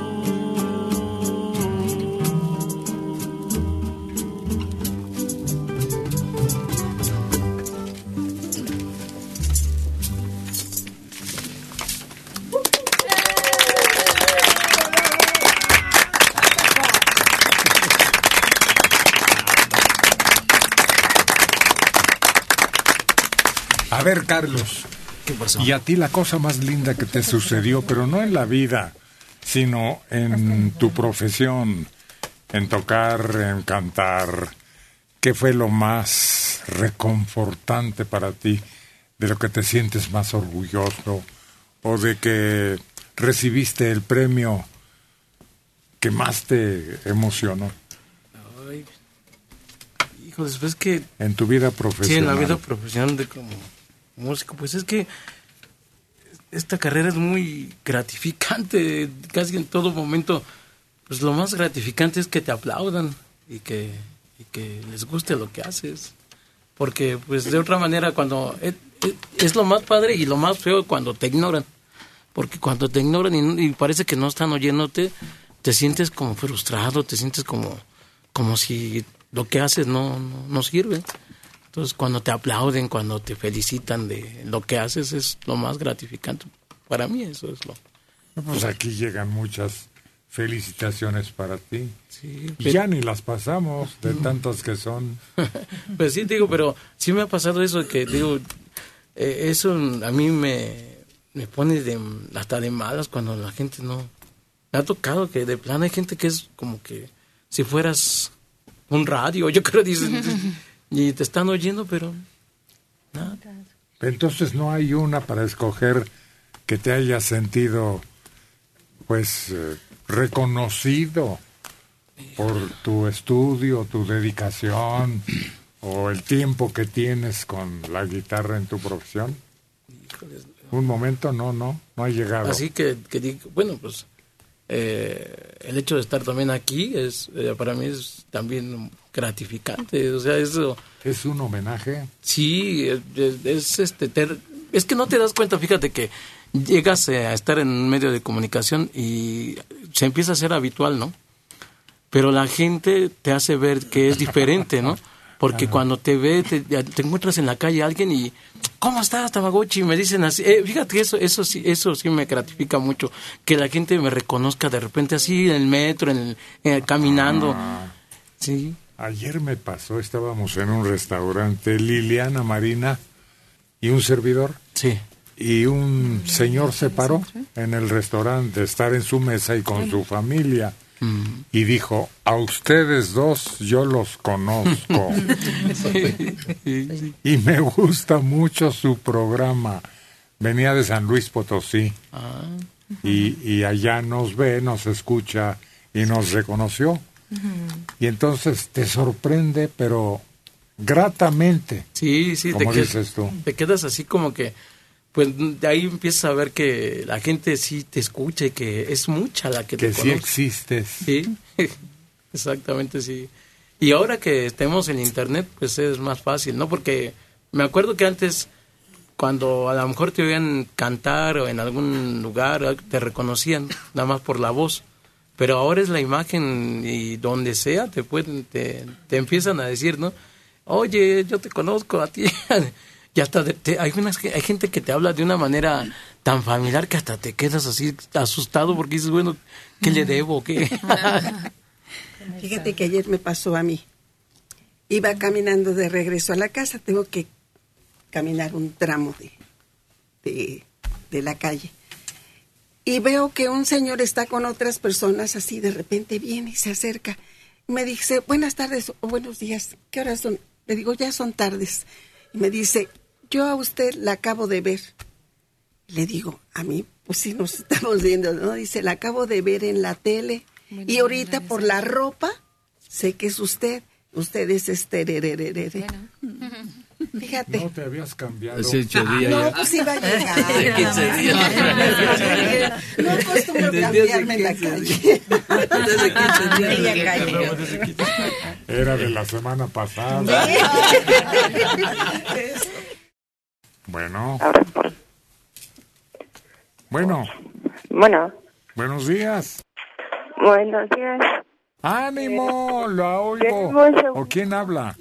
A ver, Carlos, ¿qué pasó? Y a ti la cosa más linda que te sucedió, pero no en la vida, sino en tu profesión, en tocar, en cantar, ¿qué fue lo más reconfortante para ti, de lo que te sientes más orgulloso, o de que recibiste el premio que más te emocionó? Ay, hijo, después que... En tu vida profesional. Sí, en la vida profesional de como músico, pues es que esta carrera es muy gratificante, casi en todo momento. Pues lo más gratificante es que te aplaudan y que les guste lo que haces, porque pues de otra manera cuando es lo más padre y lo más feo cuando te ignoran, porque cuando te ignoran y parece que no están oyéndote, te sientes como frustrado, te sientes como si lo que haces no sirve. Entonces, cuando te aplauden, cuando te felicitan de lo que haces, es lo más gratificante. Para mí eso es lo... Pues aquí llegan muchas felicitaciones para ti. Sí, y ya ni las pasamos de tantas que son. Pues sí, digo, pero sí me ha pasado eso que, digo, eso a mí me pone hasta de malas cuando la gente no... Me ha tocado que de plano hay gente que es como que si fueras un radio, yo creo, dicen... Y te están oyendo, pero nada. Entonces no hay una para escoger que te haya sentido, pues, reconocido por tu estudio, tu dedicación o el tiempo que tienes con la guitarra en tu profesión. Híjoles, un momento no ha llegado. Así que digo, bueno, pues el hecho de estar también aquí es para mí es también gratificante, o sea, eso es un homenaje. Sí, es que no te das cuenta, fíjate que llegas a estar en un medio de comunicación y se empieza a ser habitual, ¿no? Pero la gente te hace ver que es diferente, ¿no? Porque cuando te ve, te encuentras en la calle a alguien y ¿cómo estás, Tamagotchi? Y me dicen así, fíjate, eso sí me gratifica mucho, que la gente me reconozca de repente así en el metro, caminando. Sí. Ayer me pasó, estábamos en un restaurante, Liliana Marina, y un servidor. Sí. Y un señor se paró en el restaurante de estar en su mesa y con su familia y dijo, a ustedes dos yo los conozco. Y me gusta mucho su programa. Venía de San Luis Potosí y allá nos ve, nos escucha y nos reconoció. Y entonces te sorprende, pero gratamente. Sí, como dices tú. Te quedas así como que, pues de ahí empiezas a ver que la gente sí te escucha y que es mucha la que te conoce. Que sí existes. Sí, exactamente, sí. Y ahora que tenemos el internet, pues es más fácil, ¿no? Porque me acuerdo que antes, cuando a lo mejor te oían cantar o en algún lugar, te reconocían nada más por la voz. Pero ahora es la imagen y donde sea te empiezan a decir, ¿no? Oye, yo te conozco a ti. Y hasta hay gente que te habla de una manera tan familiar que hasta te quedas así asustado porque dices, bueno, ¿qué le debo? ¿Qué? Fíjate que ayer me pasó a mí. Iba caminando de regreso a la casa, tengo que caminar un tramo de la calle. Y veo que un señor está con otras personas, así de repente viene y se acerca. Me dice, buenas tardes o buenos días, ¿qué horas son? Le digo, ya son tardes. Y me dice, yo a usted la acabo de ver. Le digo, a mí, pues sí nos estamos viendo, ¿no? Dice, la acabo de ver en la tele. Bueno, y ahorita por la ropa, sé que es usted. Usted es bueno. Fíjate. No te habías cambiado. No, pues iba a llegar. De 15 días. No acostumbro cambiarme en la calle. Desde 15 días. Era de la semana pasada. Bueno. Bueno. Buenos días. Buenos días. ¡Ánimo! Lo oigo. ¿O quién habla?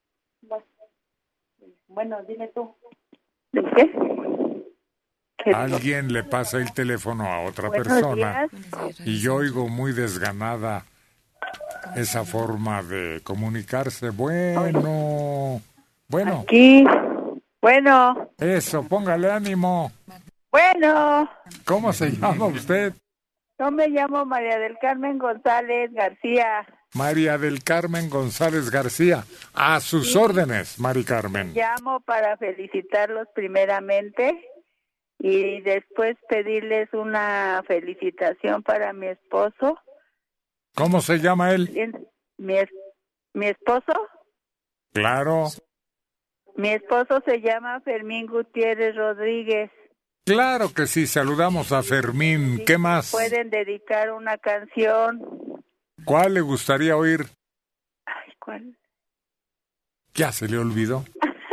Bueno, dime tú. ¿De qué? Alguien le pasa el teléfono a otra persona y yo oigo muy desganada esa forma de comunicarse. Bueno. Aquí. Bueno. Eso, póngale ánimo. Bueno. ¿Cómo se llama usted? Yo me llamo María del Carmen González García. María del Carmen González García. A sus órdenes, Mari Carmen. Llamo para felicitarlos primeramente y después pedirles una felicitación para mi esposo. ¿Cómo se llama él? ¿Mi esposo? Claro. Mi esposo se llama Fermín Gutiérrez Rodríguez. Claro que sí, saludamos a Fermín. ¿Qué más? Pueden dedicar una canción. ¿Cuál le gustaría oír? Ay, ¿cuál? ¿Ya se le olvidó?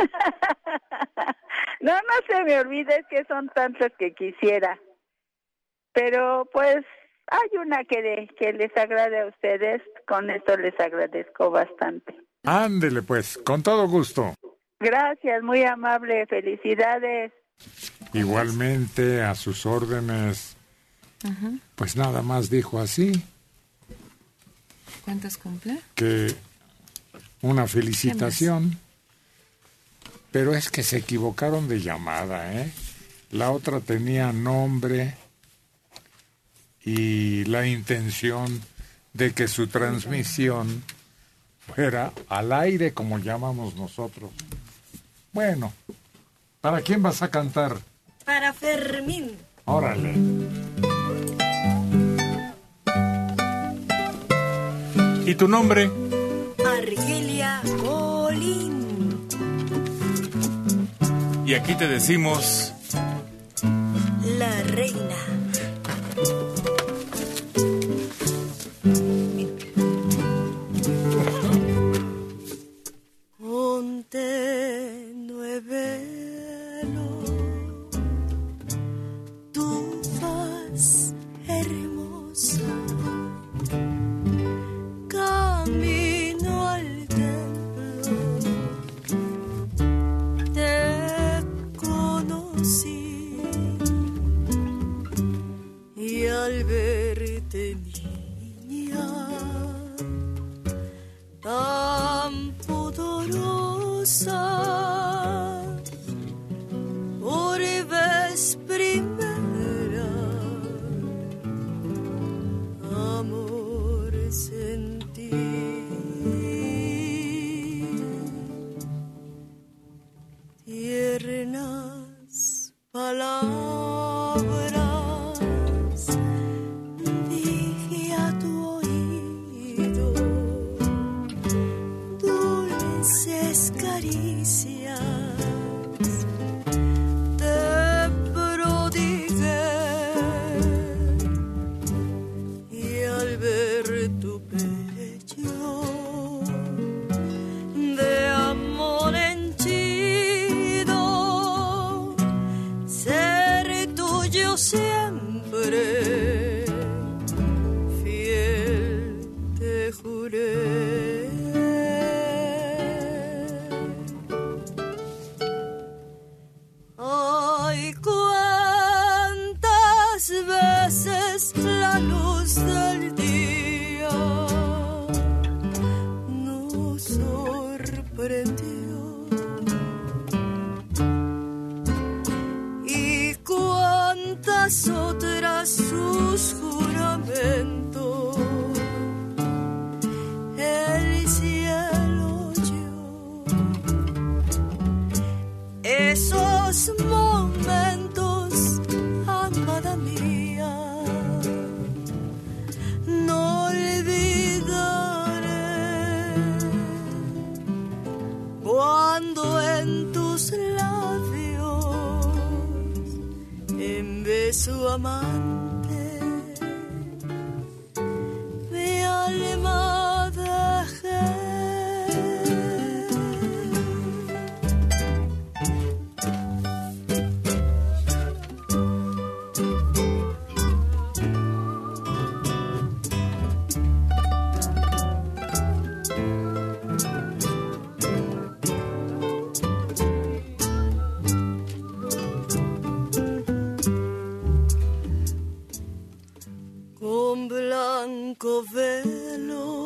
No se me olvida, es que son tantas que quisiera. Pero pues hay una que les agrade a ustedes, con esto les agradezco bastante. Ándele pues, con todo gusto. Gracias, muy amable, felicidades. Igualmente, a sus órdenes. Pues nada más dijo así. ¿Cuántos cumple? Que una felicitación. Pero es que se equivocaron de llamada, ¿eh? La otra tenía nombre y la intención de que su transmisión fuera al aire, como llamamos nosotros. Bueno, ¿para quién vas a cantar? Para Fermín. Órale. ¿Y tu nombre? Argelia Colín. Y aquí te decimos... La reina. Ponte nuevelo, tu faz hermosa, camino al templo, te conocí y al verte niña tan poderosa palabras dije a tu oído, dulces caricias te prodigué, y al ver tu pecho de amor henchido, ser tuyo siempre, fiel te juré. Ay, cuántas veces la luz del día nos sorprendió, y cuántas otras sus juramentos el cielo oyó. Esos momentos, amada mía, no olvidaré, cuando en tus labios, en beso amante, mi alma dejé. Con blanco velo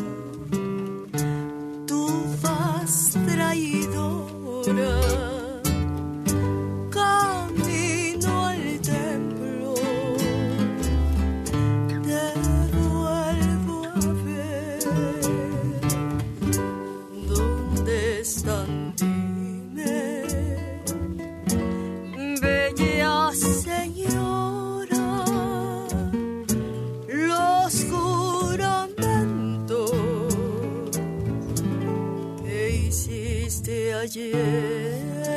tú vas traidora, camino al templo, te vuelvo a ver. ¿Dónde están? Dime, bella señora, los juramentos que hiciste ayer.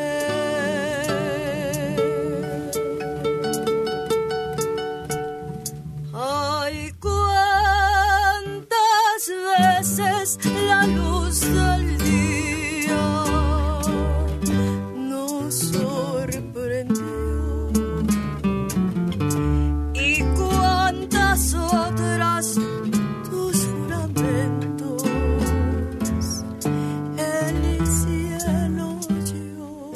Ay, cuántas veces la luz del día nos sorprendió, y cuántas otras tus juramentos el cielo oyó.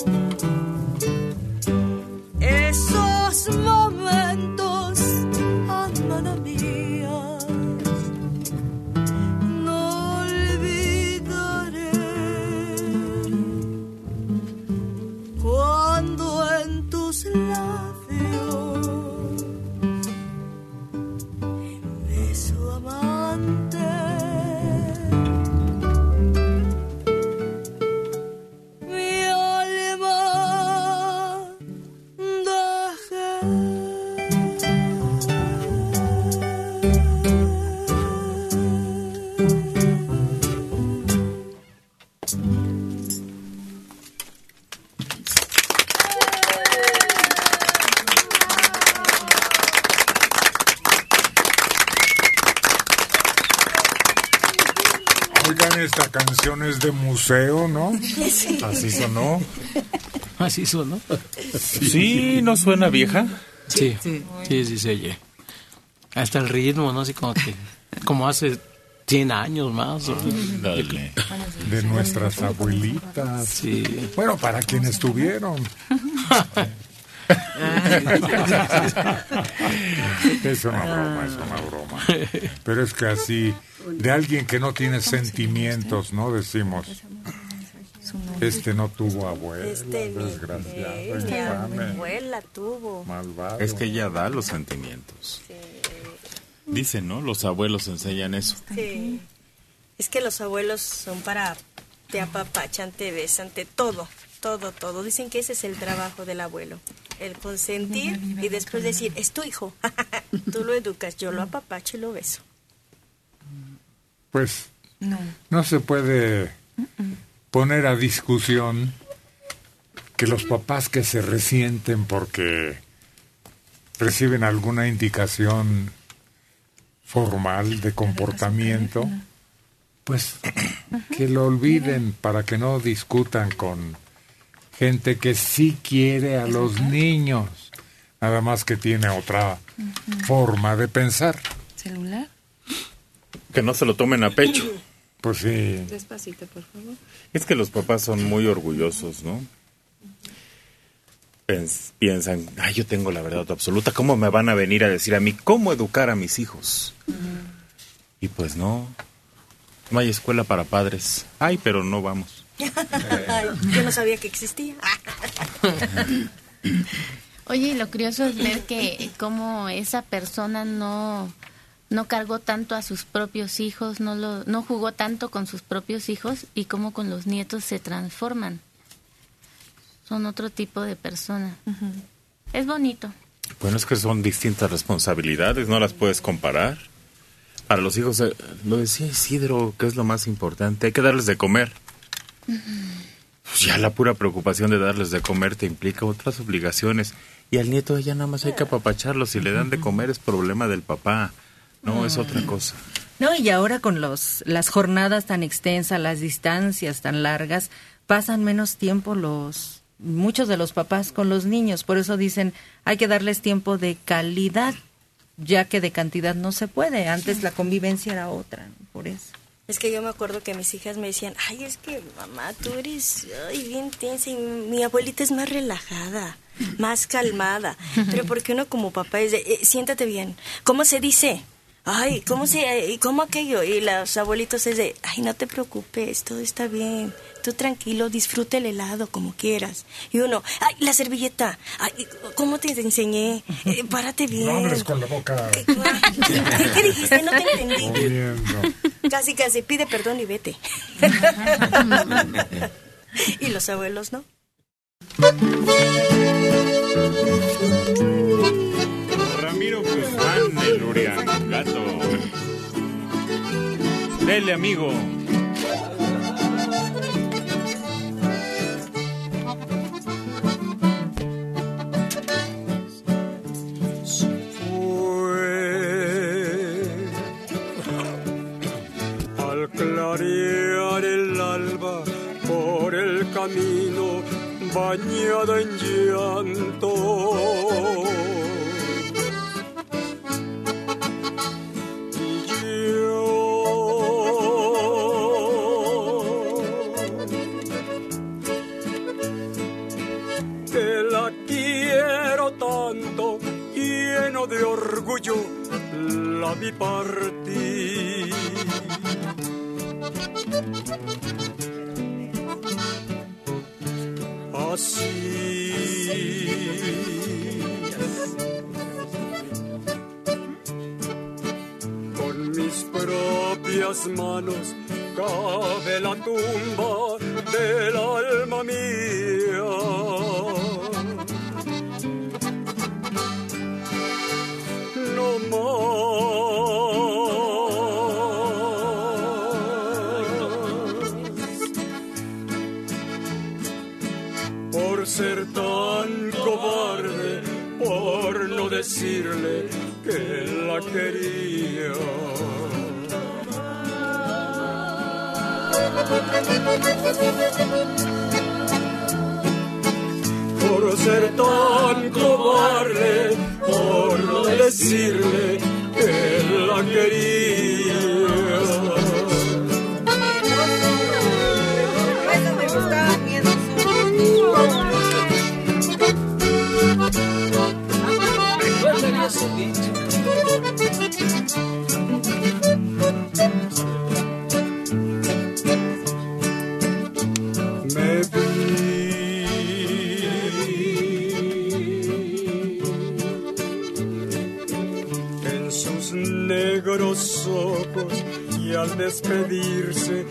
Esos momentos, amada mía, no olvidaré, cuando en tus labios, beso amante, mi alma dejé. Oigan, esta canción es de museo, ¿no? Sí. Así sonó. Así sonó. Sí, ¿no suena vieja? Sí, sí se oye. Hasta el ritmo, ¿no? Así como que, como hace 100 años más. Dale. De nuestras abuelitas. Sí. Bueno, para quienes tuvieron. Es una broma, es una broma. Pero es que así, de alguien que no tiene sentimientos, ¿no? Decimos, no tuvo abuela, desgraciado, infame. Mi abuela tuvo. Malvado. Es que ella da los sentimientos. Sí. Dicen, ¿no? Los abuelos enseñan eso. Sí. Es que los abuelos son para, te apapachan, te besan, te todo. Dicen que ese es el trabajo del abuelo. el consentir y después decir, es tu hijo. Tú lo educas, yo lo apapacho y lo beso. Pues no se puede poner a discusión que los papás que se resienten porque reciben alguna indicación formal de comportamiento, pues que lo olviden para que no discutan con gente que sí quiere a los niños, nada más que tiene otra forma de pensar. ¿Celular? Que no se lo tomen a pecho. Pues sí. Despacito, por favor. Es que los papás son muy orgullosos, ¿no? Piensan, ay, yo tengo la verdad absoluta, ¿cómo me van a venir a decir a mí cómo educar a mis hijos? Y pues no hay escuela para padres. Ay, pero no vamos. Yo no sabía que existía. Oye, y lo curioso es ver que como esa persona no cargó tanto a sus propios hijos, no jugó tanto con sus propios hijos y cómo con los nietos se transforman. Son otro tipo de persona. Es bonito. Bueno, es que son distintas responsabilidades, no las puedes comparar. Para los hijos, lo decía Isidro, que es lo más importante, hay que darles de comer. Pues ya la pura preocupación de darles de comer te implica otras obligaciones. Y al nieto ya nada más hay que apapacharlo. Si le dan de comer es problema del papá, no es otra cosa. No, y ahora con las jornadas tan extensas, las distancias tan largas, pasan menos tiempo muchos de los papás con los niños. Por eso dicen, hay que darles tiempo de calidad, ya que de cantidad no se puede. Antes la convivencia era otra, por eso. Es que yo me acuerdo que mis hijas me decían, ay, es que mamá, tú eres bien tensa y mi abuelita es más relajada, más calmada. Pero porque uno como papá es de, siéntate bien, ¿cómo se dice? Ay, ¿cómo aquello? Y los abuelitos es de, ay, no te preocupes, todo está bien, tú tranquilo, disfruta el helado como quieras. Y uno, ay, la servilleta, ay, ¿cómo te enseñé? Párate bien. No hables con la boca. ¿Qué dijiste? No te entendí. Moviendo. Casi, pide perdón y vete. Y los abuelos, ¿no? Ramiro Guzmán, el Uriangato. Dele, amigo. Al clarear el alba por el camino bañada en llanto, y yo que la quiero tanto, lleno de orgullo la vi partir. Así con mis propias manos cabe la tumba del alma mía. No por ser tan cobarde, por no decirle que la quería. Por ser tan cobarde, por no decirle que la quería. Eso me gustaba, miedoso. Me vi en sus negros ojos y al despedirse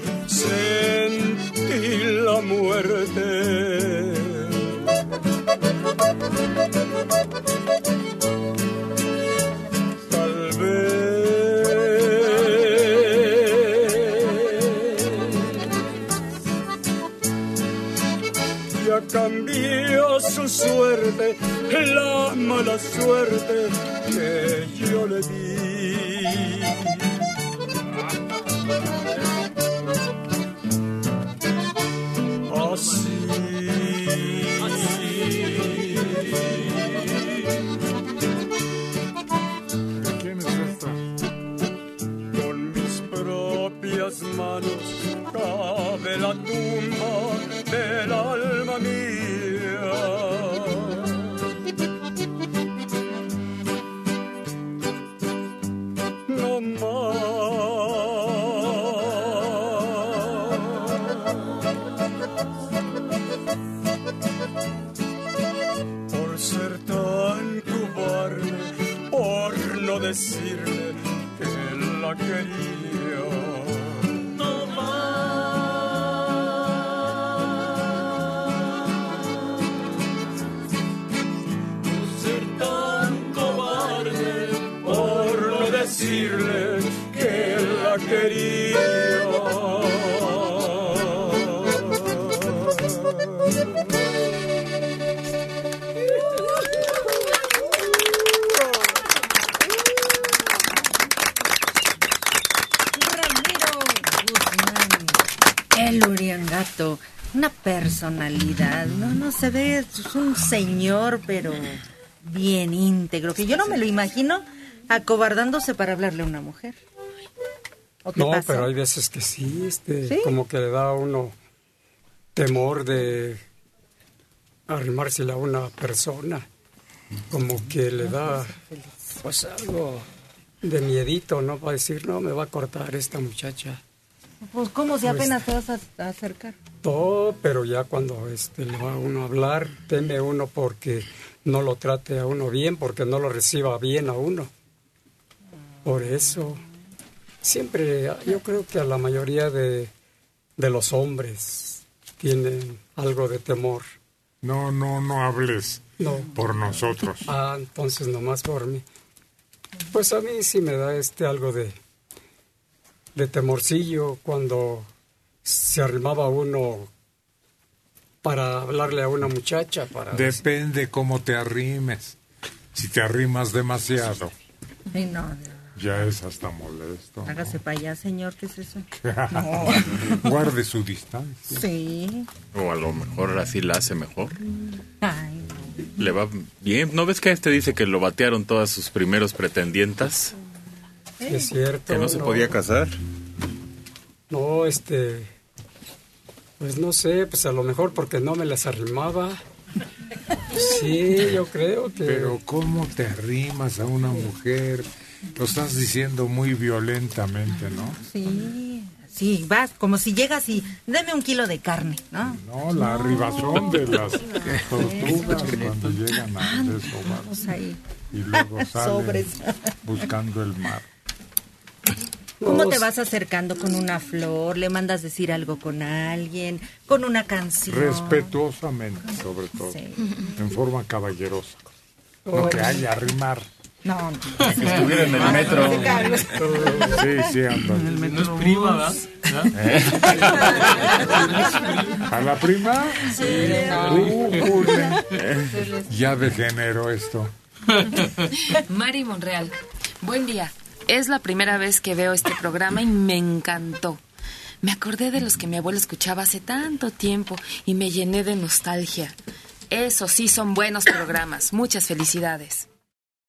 sentí la muerte. suerte, la mala suerte que yo le di. Así. ¿Quién es esta? Con mis propias manos cabe la tumba del alma mía. No más. Por ser tan cobarde, por no decirle que la quería. No por ser tan cobarde, por no decirle que la quería. El Uriangato, una personalidad, no se ve, es un señor, pero bien íntegro, que yo no me lo imagino acobardándose para hablarle a una mujer. ¿O qué No, pasa? pero hay veces que sí, ¿Sí? como que le da a uno temor de arrimársele a una persona, como que le da pues algo de miedito, ¿no? Para decir, no, me va a cortar esta muchacha. Pues como si apenas te vas a acercar. Todo, pero ya cuando le va a uno a hablar, teme uno porque no lo trate a uno bien, porque no lo reciba bien a uno. Por eso, siempre, yo creo que a la mayoría de los hombres tienen algo de temor. No hables por nosotros. Ah, entonces nomás por mí. Pues a mí sí me da algo de temorcillo cuando se arrimaba uno para hablarle a una muchacha. Depende cómo te arrimes. Si te arrimas demasiado, Ay, no, ya es hasta molesto. hágase para allá, señor, ¿qué es eso? Guarde su distancia. Sí. O a lo mejor así la hace mejor. Ay, Le va bien. ¿No ves que dice que lo batearon todas sus primeros pretendientas? Es cierto. Que no se podía casar. No, pues no sé, pues a lo mejor porque no me las arrimaba. Sí, yo creo que... Pero ¿cómo te arrimas a una mujer? Lo estás diciendo muy violentamente, ¿no? Sí, vas, como si llegas y deme 1 kilo de carne, ¿no? No, la arribazón de las tortugas cuando llegan a desovar. Vamos ahí. Y luego salen Sobres. buscando el mar. ¿Cómo te vas acercando con una flor? ¿Le mandas decir algo con alguien? ¿Con una canción? Respetuosamente, sobre todo. Sí. En forma caballerosa. No que haya arrimar. No. Que estuviera en el metro. Sí, anda. No es prima, ¿verdad? ¿A la prima? Sí. Ya degeneró esto. Mari Monreal, buen día. Es la primera vez que veo este programa y me encantó. Me acordé de los que mi abuelo escuchaba hace tanto tiempo y me llené de nostalgia. Esos sí son buenos programas. Muchas felicidades.